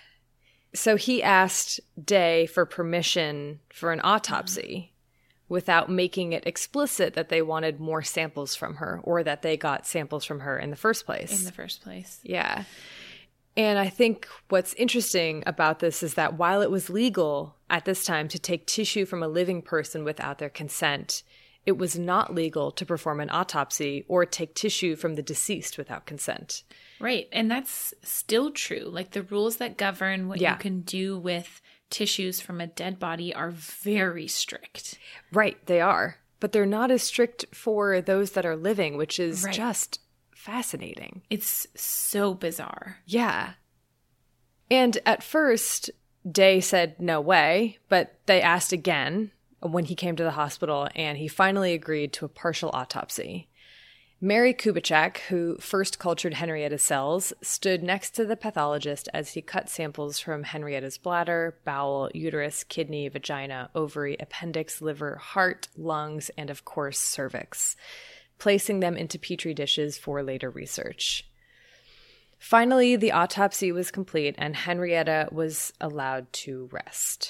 So he asked Day for permission for an autopsy without making it explicit that they wanted more samples from her or that they got samples from her in the first place. In the first place. Yeah. And I think what's interesting about this is that while it was legal at this time to take tissue from a living person without their consent, it was not legal to perform an autopsy or take tissue from the deceased without consent. Right. And that's still true. Like the rules that govern what you can do with tissues from a dead body are very strict. Right. They are. But they're not as strict for those that are living, which is just fascinating. It's so bizarre. Yeah. And at first, Day said no way, but they asked again when he came to the hospital, and he finally agreed to a partial autopsy. Mary Kubitschek, who first cultured Henrietta's cells, stood next to the pathologist as he cut samples from Henrietta's bladder, bowel, uterus, kidney, vagina, ovary, appendix, liver, heart, lungs, and of course, cervix, placing them into petri dishes for later research. Finally, the autopsy was complete and Henrietta was allowed to rest.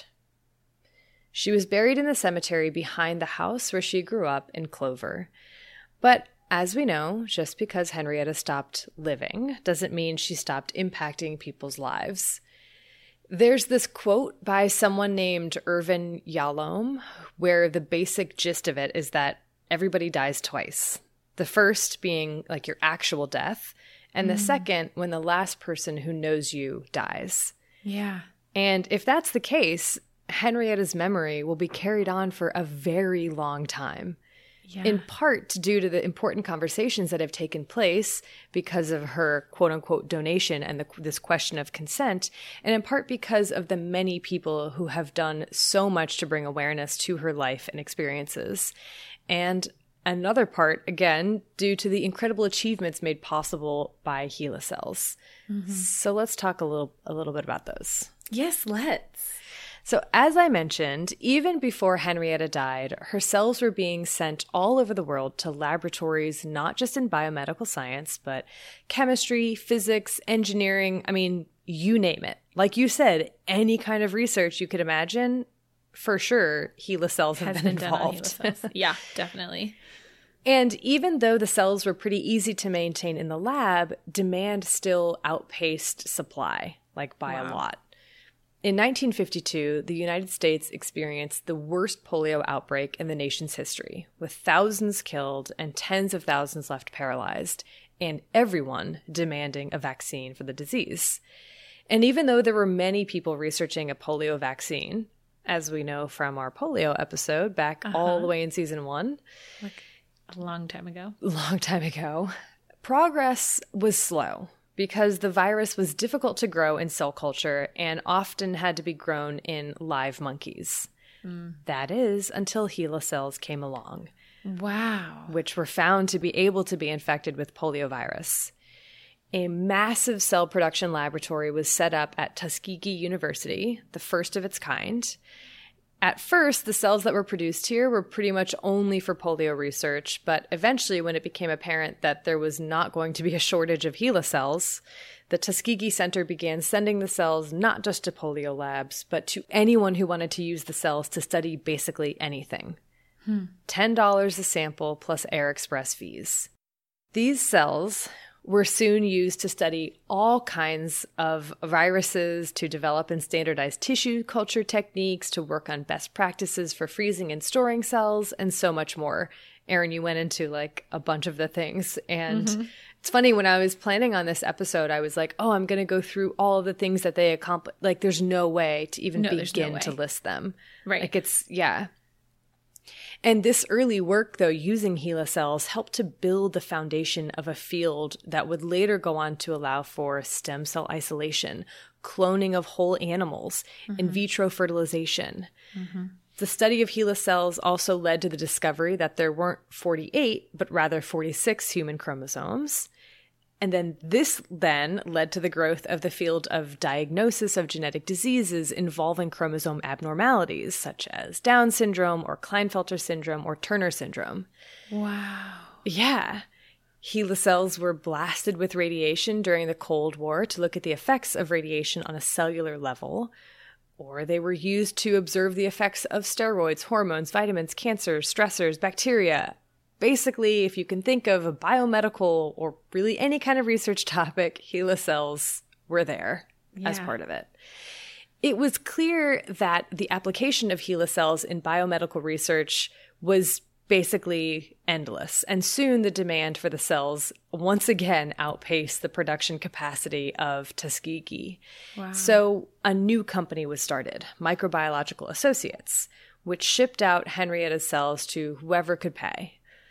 She was buried in the cemetery behind the house where she grew up in Clover. But as we know, just because Henrietta stopped living doesn't mean she stopped impacting people's lives. There's this quote by someone named Irvin Yalom where the basic gist of it is that everybody dies twice. The first being like your actual death, and the second when the last person who knows you dies. Yeah. And if that's the case, Henrietta's memory will be carried on for a very long time. Yeah. In part due to the important conversations that have taken place because of her quote-unquote donation and this question of consent, and in part because of the many people who have done so much to bring awareness to her life and experiences. And another part, again, due to the incredible achievements made possible by HeLa cells. Mm-hmm. So let's talk a little bit about those. Yes, let's. So as I mentioned, even before Henrietta died, her cells were being sent all over the world to laboratories, not just in biomedical science, but chemistry, physics, engineering, I mean, you name it. Like you said, any kind of research you could imagine, for sure, HeLa cells have been involved. Done on HeLa cells. Yeah, definitely. And even though the cells were pretty easy to maintain in the lab, demand still outpaced supply, like by a lot. In 1952, the United States experienced the worst polio outbreak in the nation's history, with thousands killed and tens of thousands left paralyzed, and everyone demanding a vaccine for the disease. And even though there were many people researching a polio vaccine, as we know from our polio episode back all the way in season 1, like a long time ago, progress was slow, because the virus was difficult to grow in cell culture and often had to be grown in live monkeys. That is, until HeLa cells came along. Wow. Which were found to be able to be infected with poliovirus. A massive cell production laboratory was set up at Tuskegee University, the first of its kind. At first, the cells that were produced here were pretty much only for polio research, but eventually when it became apparent that there was not going to be a shortage of HeLa cells, the Tuskegee Center began sending the cells not just to polio labs, but to anyone who wanted to use the cells to study basically anything. $10 a sample plus Air Express fees. These cells were soon used to study all kinds of viruses, to develop and standardize tissue culture techniques, to work on best practices for freezing and storing cells, and so much more. Erin, you went into like a bunch of the things. And it's funny, when I was planning on this episode, I was like, oh, I'm going to go through all of the things that they accomplished. Like, there's no way to even begin to list them. Right. Like, it's, yeah. And this early work, though, using HeLa cells helped to build the foundation of a field that would later go on to allow for stem cell isolation, cloning of whole animals, in vitro fertilization. The study of HeLa cells also led to the discovery that there weren't 48, but rather 46 human chromosomes. And then this then led to the growth of the field of diagnosis of genetic diseases involving chromosome abnormalities, such as Down syndrome or Klinefelter syndrome or Turner syndrome. Wow. Yeah. HeLa cells were blasted with radiation during the Cold War to look at the effects of radiation on a cellular level, or they were used to observe the effects of steroids, hormones, vitamins, cancer, stressors, bacteria. Basically, if you can think of a biomedical or really any kind of research topic, HeLa cells were there as part of it. It was clear that the application of HeLa cells in biomedical research was basically endless, and soon the demand for the cells once again outpaced the production capacity of Tuskegee. Wow. So a new company was started, Microbiological Associates, which shipped out Henrietta's cells to whoever could pay.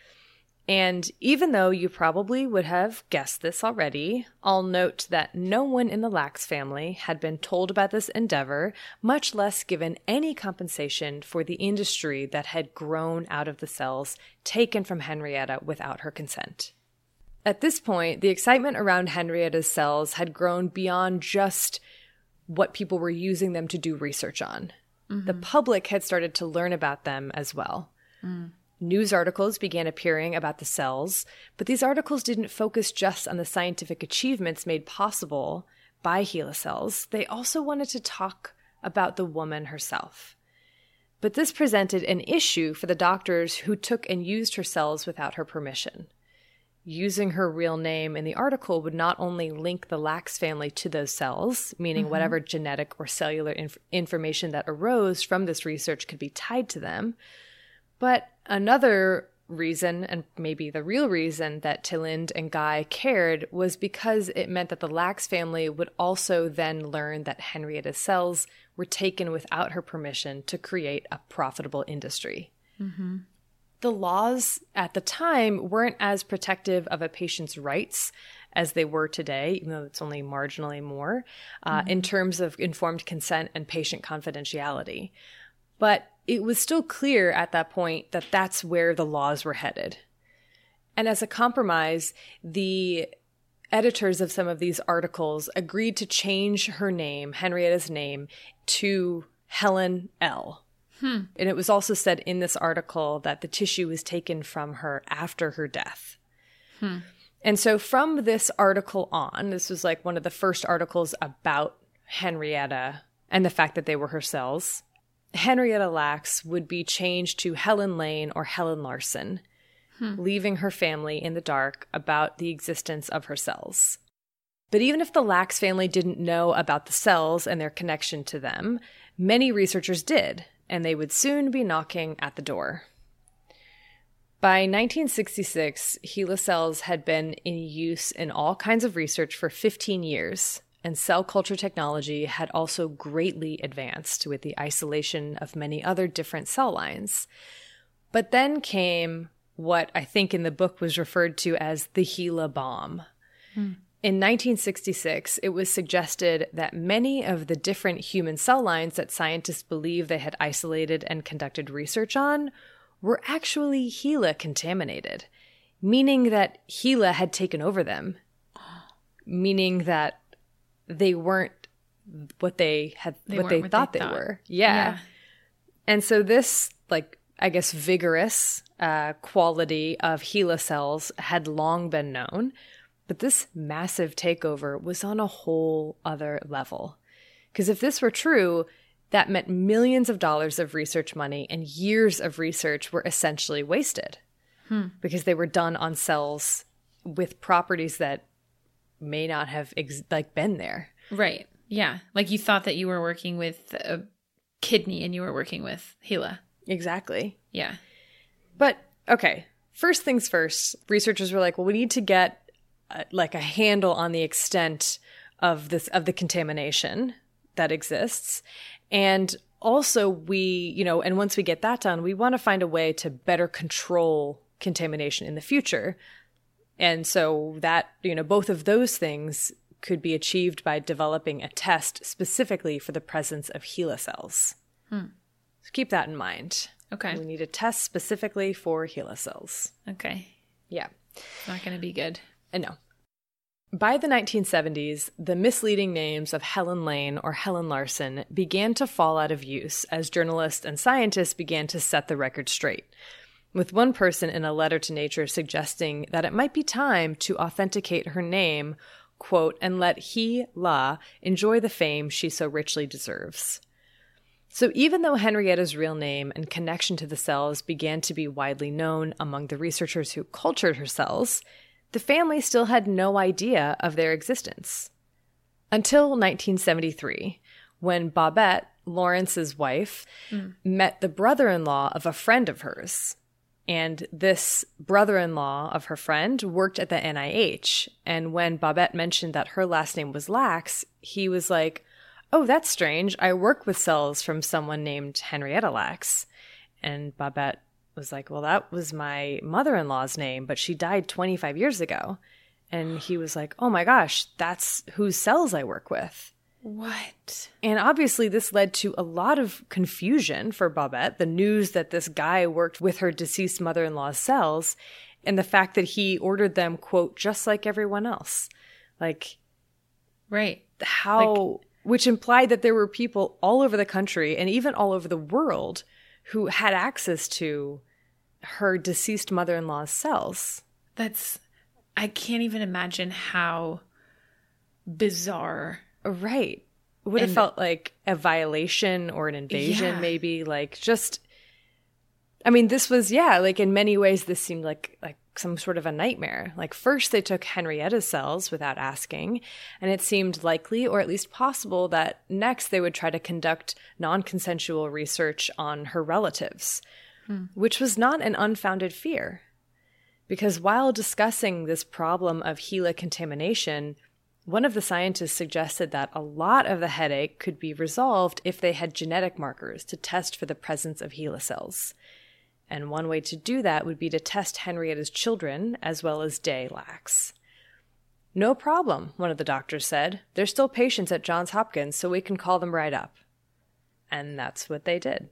And even though you probably would have guessed this already, I'll note that no one in the Lax family had been told about this endeavor, much less given any compensation for the industry that had grown out of the cells taken from Henrietta without her consent. At this point, the excitement around Henrietta's cells had grown beyond just what people were using them to do research on. The public had started to learn about them as well. News articles began appearing about the cells, but these articles didn't focus just on the scientific achievements made possible by HeLa cells. They also wanted to talk about the woman herself. But this presented an issue for the doctors who took and used her cells without her permission. Using her real name in the article would not only link the Lax family to those cells, meaning whatever genetic or cellular information that arose from this research could be tied to them, but another reason, and maybe the real reason, that Tilind and Guy cared was because it meant that the Lax family would also then learn that Henrietta's cells were taken without her permission to create a profitable industry. The laws at the time weren't as protective of a patient's rights as they were today, even though it's only marginally more, in terms of informed consent and patient confidentiality. But it was still clear at that point that that's where the laws were headed. And as a compromise, the editors of some of these articles agreed to change her name, Henrietta's name, to Helen L. And it was also said in this article that the tissue was taken from her after her death. And so from this article on, this was like one of the first articles about Henrietta and the fact that they were her cells, Henrietta Lacks would be changed to Helen Lane or Helen Larson, leaving her family in the dark about the existence of her cells. But even if the Lacks family didn't know about the cells and their connection to them, many researchers did, and they would soon be knocking at the door. By 1966, HeLa cells had been in use in all kinds of research for 15 years, and cell culture technology had also greatly advanced with the isolation of many other different cell lines. But then came what I think in the book was referred to as the HeLa bomb. In 1966, it was suggested that many of the different human cell lines that scientists believe they had isolated and conducted research on were actually HeLa contaminated, meaning that HeLa had taken over them, meaning that they weren't what they thought they were. Yeah. And so this, I guess, vigorous quality of HeLa cells had long been known, but this massive takeover was on a whole other level. Because if this were true, That meant millions of dollars of research money and years of research were essentially wasted because they were done on cells with properties that may not have been there. Right. Yeah. Like you thought that you were working with a kidney and you were working with HeLa. Exactly. Yeah. But, okay, first things first, researchers were like, well, we need to get a handle on the extent of the contamination that exists. And also and once we get that done, we want to find a way to better control contamination in the future. And so that, both of those things could be achieved by developing a test specifically for the presence of HeLa cells. So keep that in mind. Okay. We need a test specifically for HeLa cells. Okay. Yeah. Not going to be good. No. By the 1970s, the misleading names of Helen Lane or Helen Larson began to fall out of use as journalists and scientists began to set the record straight, with one person in a letter to Nature suggesting that it might be time to authenticate her name, quote, and let HeLa enjoy the fame she so richly deserves. So even though Henrietta's real name and connection to the cells began to be widely known among the researchers who cultured her cells, the family still had no idea of their existence. Until 1973, when Babette, Lawrence's wife, met the brother-in-law of a friend of hers. And this brother-in-law of her friend worked at the NIH. And when Babette mentioned that her last name was Lax, he was like, oh, that's strange. I work with cells from someone named Henrietta Lacks. And Babette was like, well, that was my mother-in-law's name, but she died 25 years ago. And he was like, oh my gosh, that's whose cells I work with. What? And obviously this led to a lot of confusion for Babette, the news that this guy worked with her deceased mother-in-law's cells, and the fact that he ordered them, quote, just like everyone else. Like, right. How, which implied that there were people all over the country and even all over the world who had access to her deceased mother-in-law's cells. I can't even imagine how bizarre. Right. Would have felt like a violation or an invasion, maybe. This was, in many ways, this seemed like some sort of a nightmare. Like, first they took Henrietta's cells without asking, and it seemed likely, or at least possible, that next they would try to conduct non-consensual research on her relatives, which was not an unfounded fear. Because while discussing this problem of HeLa contamination, one of the scientists suggested that a lot of the headache could be resolved if they had genetic markers to test for the presence of HeLa cells. And one way to do that would be to test Henrietta's children as well as Day Lax. No problem, one of the doctors said. They're still patients at Johns Hopkins, so we can call them right up. And that's what they did.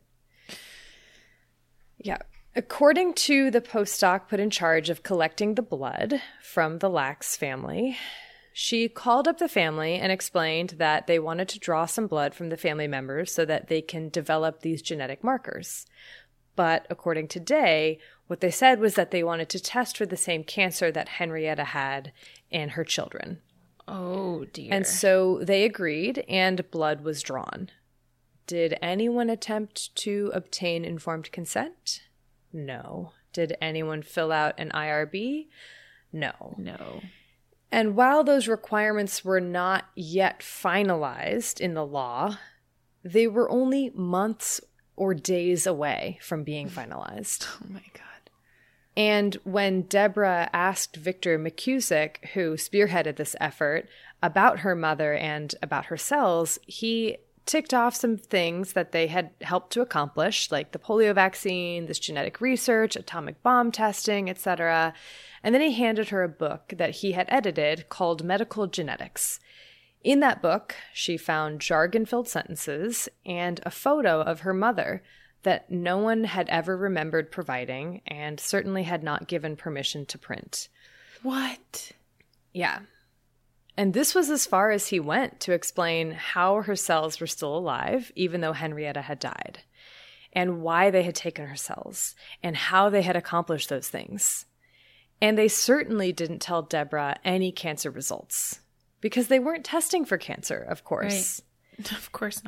Yeah. According to the postdoc put in charge of collecting the blood from the Lax family, she called up the family and explained that they wanted to draw some blood from the family members so that they can develop these genetic markers. But according to Day, what they said was that they wanted to test for the same cancer that Henrietta had and her children. Oh, dear. And so they agreed, and blood was drawn. Did anyone attempt to obtain informed consent? No. Did anyone fill out an IRB? No. No. And while those requirements were not yet finalized in the law, they were only months or days away from being finalized. Oh my God. And when Deborah asked Victor McCusick, who spearheaded this effort, about her mother and about her cells, he ticked off some things that they had helped to accomplish, like the polio vaccine, this genetic research, atomic bomb testing, etc. And then he handed her a book that he had edited called Medical Genetics. In that book, she found jargon-filled sentences and a photo of her mother that no one had ever remembered providing and certainly had not given permission to print. What? Yeah. And this was as far as he went to explain how her cells were still alive, even though Henrietta had died, and why they had taken her cells, and how they had accomplished those things. And they certainly didn't tell Deborah any cancer results, because they weren't testing for cancer, of course. Right. Of course not.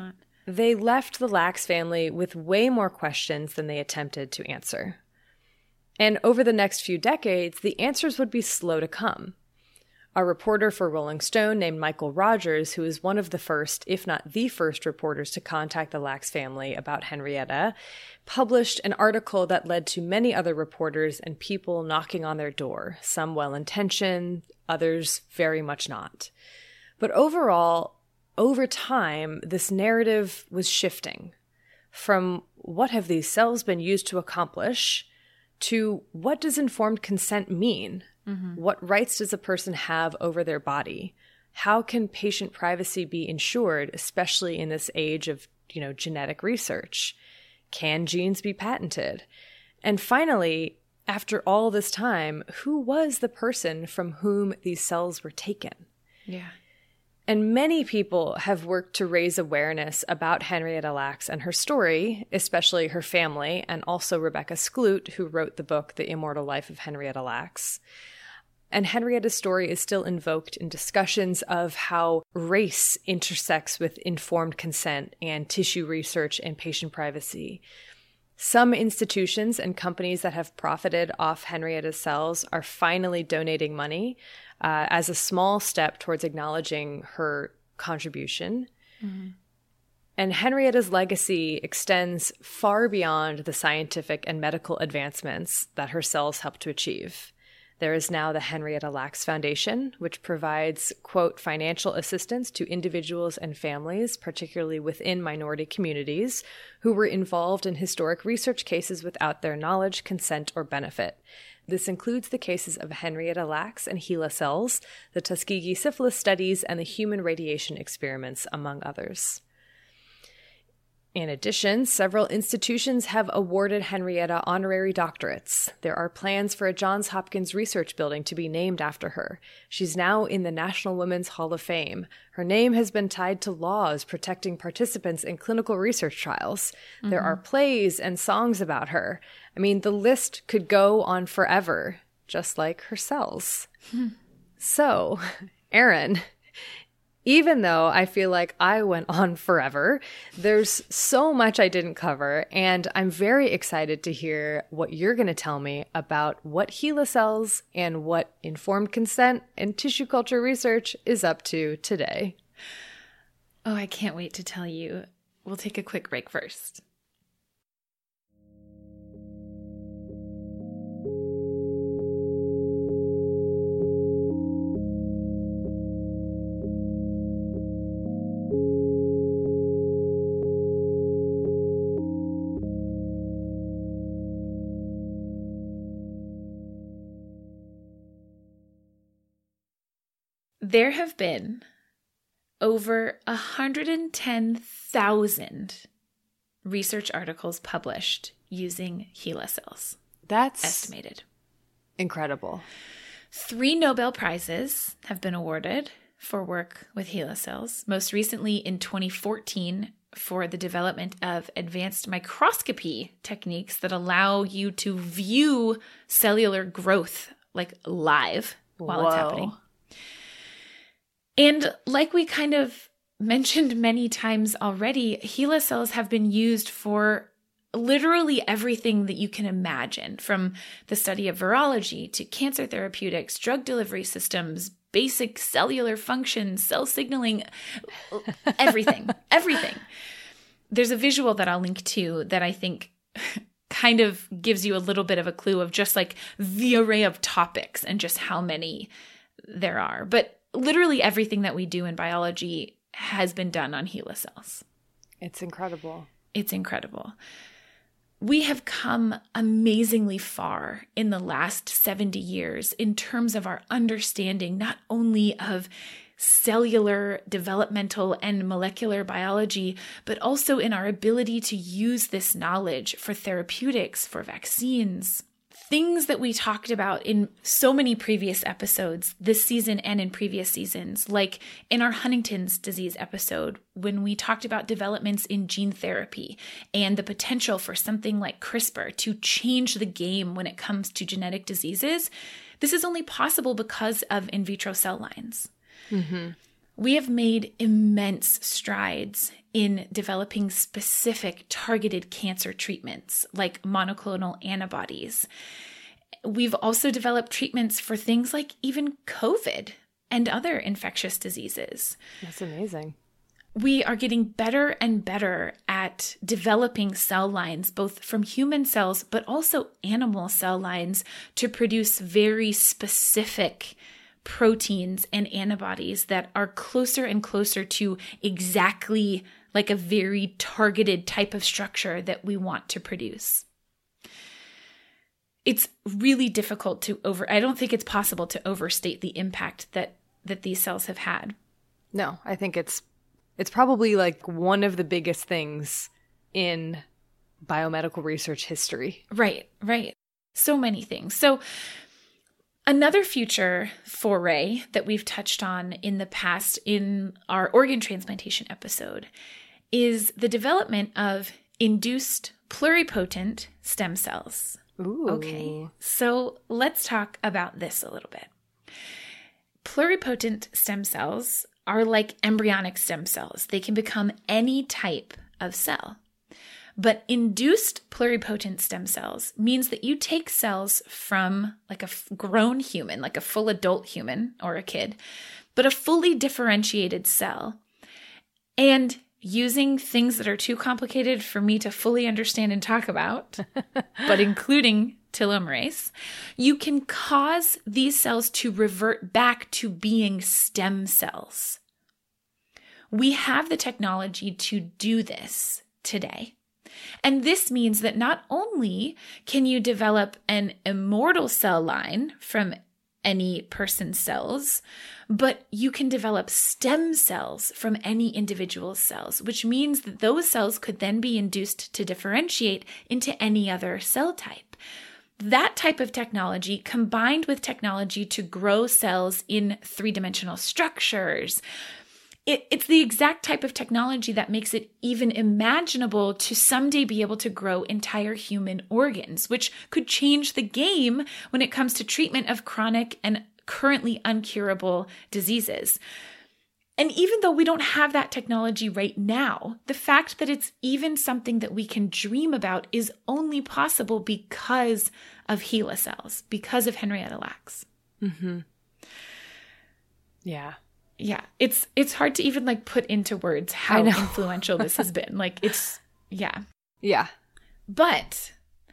They left the Lacks family with way more questions than they attempted to answer. And over the next few decades, the answers would be slow to come. A reporter for Rolling Stone named Michael Rogers, who is one of the first, if not the first, reporters to contact the Lacks family about Henrietta, published an article that led to many other reporters and people knocking on their door, some well-intentioned, others very much not. But overall, over time, this narrative was shifting from what have these cells been used to accomplish to what does informed consent mean? Mm-hmm. What rights does a person have over their body? How can patient privacy be ensured, especially in this age of, genetic research? Can genes be patented? And finally, after all this time, who was the person from whom these cells were taken? Yeah. And many people have worked to raise awareness about Henrietta Lacks and her story, especially her family, and also Rebecca Skloot, who wrote the book, The Immortal Life of Henrietta Lacks. And Henrietta's story is still invoked in discussions of how race intersects with informed consent and tissue research and patient privacy. Some institutions and companies that have profited off Henrietta's cells are finally donating money as a small step towards acknowledging her contribution. Mm-hmm. And Henrietta's legacy extends far beyond the scientific and medical advancements that her cells helped to achieve. There is now the Henrietta Lacks Foundation, which provides, quote, financial assistance to individuals and families, particularly within minority communities, who were involved in historic research cases without their knowledge, consent, or benefit. This includes the cases of Henrietta Lacks and HeLa cells, the Tuskegee syphilis studies, and the human radiation experiments, among others. In addition, several institutions have awarded Henrietta honorary doctorates. There are plans for a Johns Hopkins research building to be named after her. She's now in the National Women's Hall of Fame. Her name has been tied to laws protecting participants in clinical research trials. Mm-hmm. There are plays and songs about her. I mean, the list could go on forever, just like her cells. So, Erin, even though I feel like I went on forever, there's so much I didn't cover, and I'm very excited to hear what you're going to tell me about what HeLa cells and what informed consent and tissue culture research is up to today. Oh, I can't wait to tell you. We'll take a quick break first. There have been over 110,000 research articles published using HeLa cells. That's estimated. Incredible. 3 Nobel Prizes have been awarded for work with HeLa cells, most recently in 2014 for the development of advanced microscopy techniques that allow you to view cellular growth like live while it's happening. And like we kind of mentioned many times already, HeLa cells have been used for literally everything that you can imagine, from the study of virology to cancer therapeutics, drug delivery systems, basic cellular functions, cell signaling, everything, everything. There's a visual that I'll link to that I think kind of gives you a little bit of a clue of just like the array of topics and just how many there are. But literally everything that we do in biology has been done on HeLa cells. It's incredible. It's incredible. We have come amazingly far in the last 70 years in terms of our understanding, not only of cellular, developmental, and molecular biology, but also in our ability to use this knowledge for therapeutics, for vaccines. Things that we talked about in so many previous episodes this season and in previous seasons, like in our Huntington's disease episode, when we talked about developments in gene therapy and the potential for something like CRISPR to change the game when it comes to genetic diseases. This is only possible because of in vitro cell lines. Mm-hmm. We have made immense strides in developing specific targeted cancer treatments like monoclonal antibodies. We've also developed treatments for things like even COVID and other infectious diseases. That's amazing. We are getting better and better at developing cell lines, both from human cells, but also animal cell lines, to produce very specific proteins and antibodies that are closer and closer to exactly like a very targeted type of structure that we want to produce. It's really difficult I don't think it's possible to overstate the impact that these cells have had. No, I think it's probably like one of the biggest things in biomedical research history. Right. So many things. So another future foray that we've touched on in the past in our organ transplantation episode is the development of induced pluripotent stem cells. Ooh. Okay, so let's talk about this a little bit. Pluripotent stem cells are like embryonic stem cells. They can become any type of cell. But induced pluripotent stem cells means that you take cells from like a grown human, like a full adult human or a kid, but a fully differentiated cell, and using things that are too complicated for me to fully understand and talk about, but including telomerase, you can cause these cells to revert back to being stem cells. We have the technology to do this today. And this means that not only can you develop an immortal cell line from any person's cells, but you can develop stem cells from any individual's cells, which means that those cells could then be induced to differentiate into any other cell type. That type of technology, combined with technology to grow cells in three-dimensional structures, it's the exact type of technology that makes it even imaginable to someday be able to grow entire human organs, which could change the game when it comes to treatment of chronic and currently uncurable diseases. And even though we don't have that technology right now, the fact that it's even something that we can dream about is only possible because of HeLa cells, because of Henrietta Lacks. Mm-hmm. Yeah. Yeah, it's hard to even like put into words how influential this has been. Like yeah. But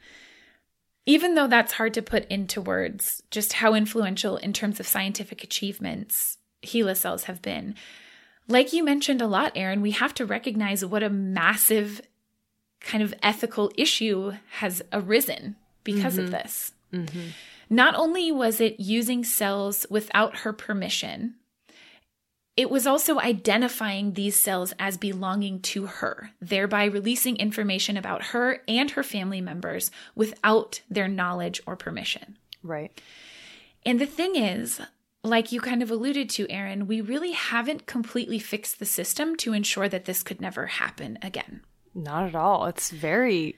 even though that's hard to put into words, just how influential in terms of scientific achievements HeLa cells have been, like you mentioned a lot, Erin, we have to recognize what a massive kind of ethical issue has arisen because of this. Mm-hmm. Not only was it using cells without her permission, it was also identifying these cells as belonging to her, thereby releasing information about her and her family members without their knowledge or permission. Right. And the thing is, like you kind of alluded to, Erin, we really haven't completely fixed the system to ensure that this could never happen again. Not at all. It's very,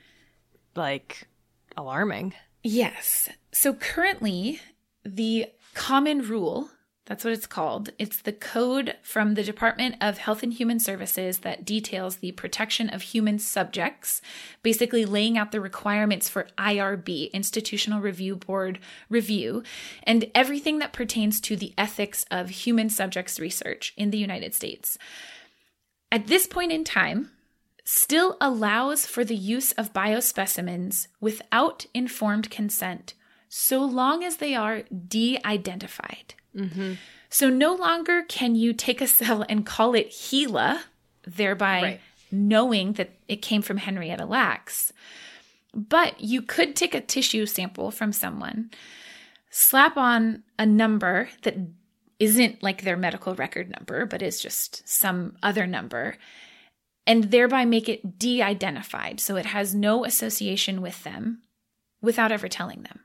alarming. Yes. So currently, the common rule, that's what it's called. It's the code from the Department of Health and Human Services that details the protection of human subjects, basically laying out the requirements for IRB, Institutional Review Board review, and everything that pertains to the ethics of human subjects research in the United States. At this point in time, still allows for the use of biospecimens without informed consent, so long as they are de-identified. Mm-hmm. So no longer can you take a cell and call it HeLa, thereby knowing that it came from Henrietta Lacks. But you could take a tissue sample from someone, slap on a number that isn't like their medical record number, but is just some other number, and thereby make it de-identified, so it has no association with them without ever telling them.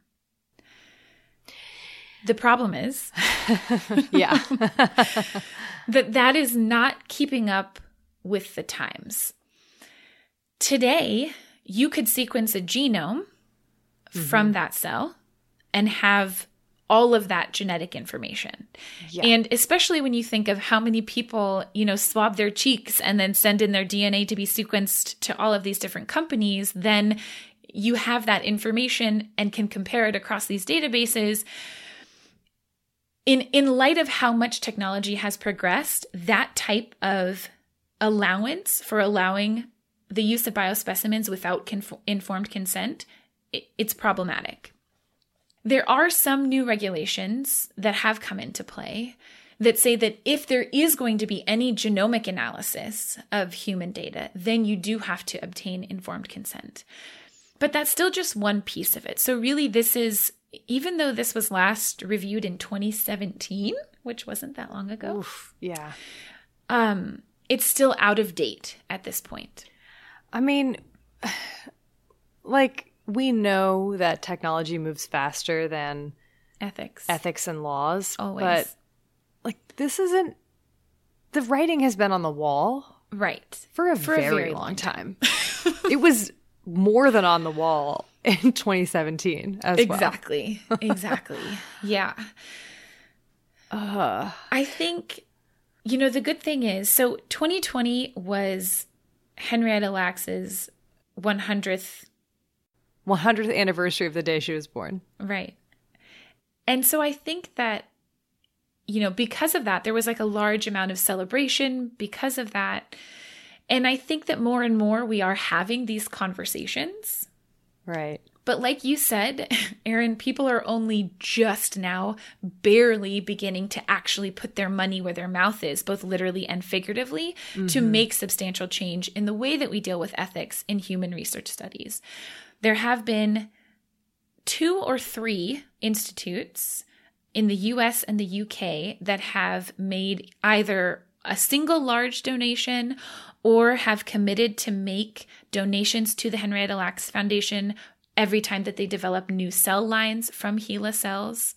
The problem is that is not keeping up with the times. Today, you could sequence a genome from that cell and have all of that genetic information. Yeah. And especially when you think of how many people, swab their cheeks and then send in their DNA to be sequenced to all of these different companies, then you have that information and can compare it across these databases. In light of how much technology has progressed, that type of allowance for allowing the use of biospecimens without informed consent, it's problematic. There are some new regulations that have come into play that say that if there is going to be any genomic analysis of human data, then you do have to obtain informed consent. But that's still just one piece of it. So really this is, even though this was last reviewed in 2017, which wasn't that long ago. Oof, yeah. It's still out of date at this point. I mean, we know that technology moves faster than ethics and laws. Always. But this isn't, the writing has been on the wall. Right. For a very long time. It was more than on the wall in 2017 as well. Exactly. Yeah. I think, the good thing is, so 2020 was Henrietta Lacks's 100th anniversary of the day she was born. Right. And so I think that, because of that, there was a large amount of celebration because of that. And I think that more and more we are having these conversations. Right. But like you said, Erin, people are only just now barely beginning to actually put their money where their mouth is, both literally and figuratively, to make substantial change in the way that we deal with ethics in human research studies. There have been 2 or 3 institutes in the US and the UK that have made either a single large donation or have committed to make donations to the Henrietta Lacks Foundation every time that they develop new cell lines from HeLa cells.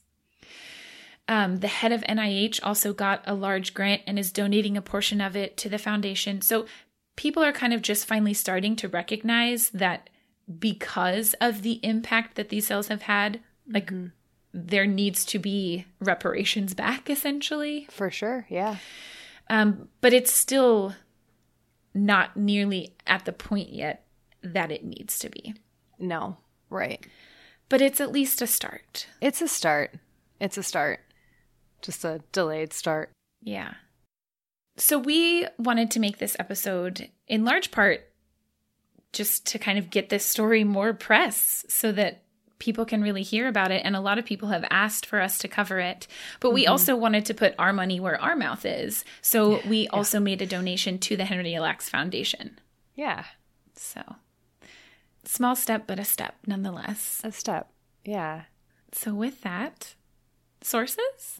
The head of NIH also got a large grant and is donating a portion of it to the foundation. So people are kind of just finally starting to recognize that because of the impact that these cells have had, there needs to be reparations back, essentially. For sure, yeah. But it's still not nearly at the point yet that it needs to be. No, right. But it's at least a start. It's a start. Just a delayed start. Yeah. So we wanted to make this episode in large part just to kind of get this story more press so that people can really hear about it. And a lot of people have asked for us to cover it. But we also wanted to put our money where our mouth is. So we also made a donation to the Henrietta Lacks Foundation. Yeah. So small step, but a step nonetheless. A step. Yeah. So with that, sources?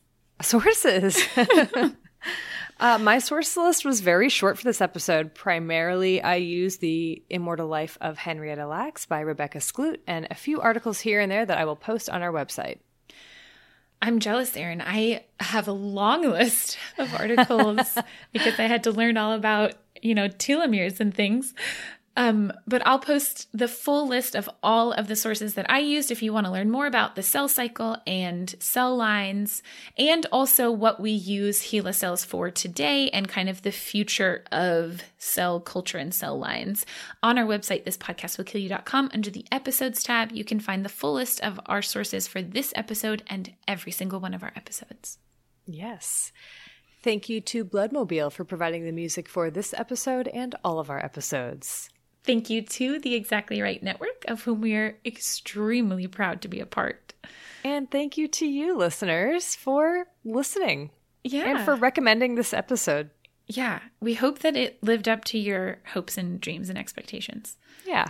My source list was very short for this episode. Primarily, I used The Immortal Life of Henrietta Lacks by Rebecca Skloot and a few articles here and there that I will post on our website. I'm jealous, Erin. I have a long list of articles because I had to learn all about, telomeres and things. But I'll post the full list of all of the sources that I used if you want to learn more about the cell cycle and cell lines, and also what we use HeLa cells for today and kind of the future of cell culture and cell lines. On our website, thispodcastwillkillyou.com, under the episodes tab, you can find the full list of our sources for this episode and every single one of our episodes. Yes. Thank you to Bloodmobile for providing the music for this episode and all of our episodes. Thank you to the Exactly Right Network, of whom we are extremely proud to be a part. And thank you to you, listeners, for listening. Yeah. And for recommending this episode. Yeah. We hope that it lived up to your hopes and dreams and expectations. Yeah.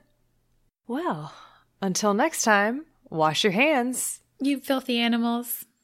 Well, until next time, wash your hands. You filthy animals.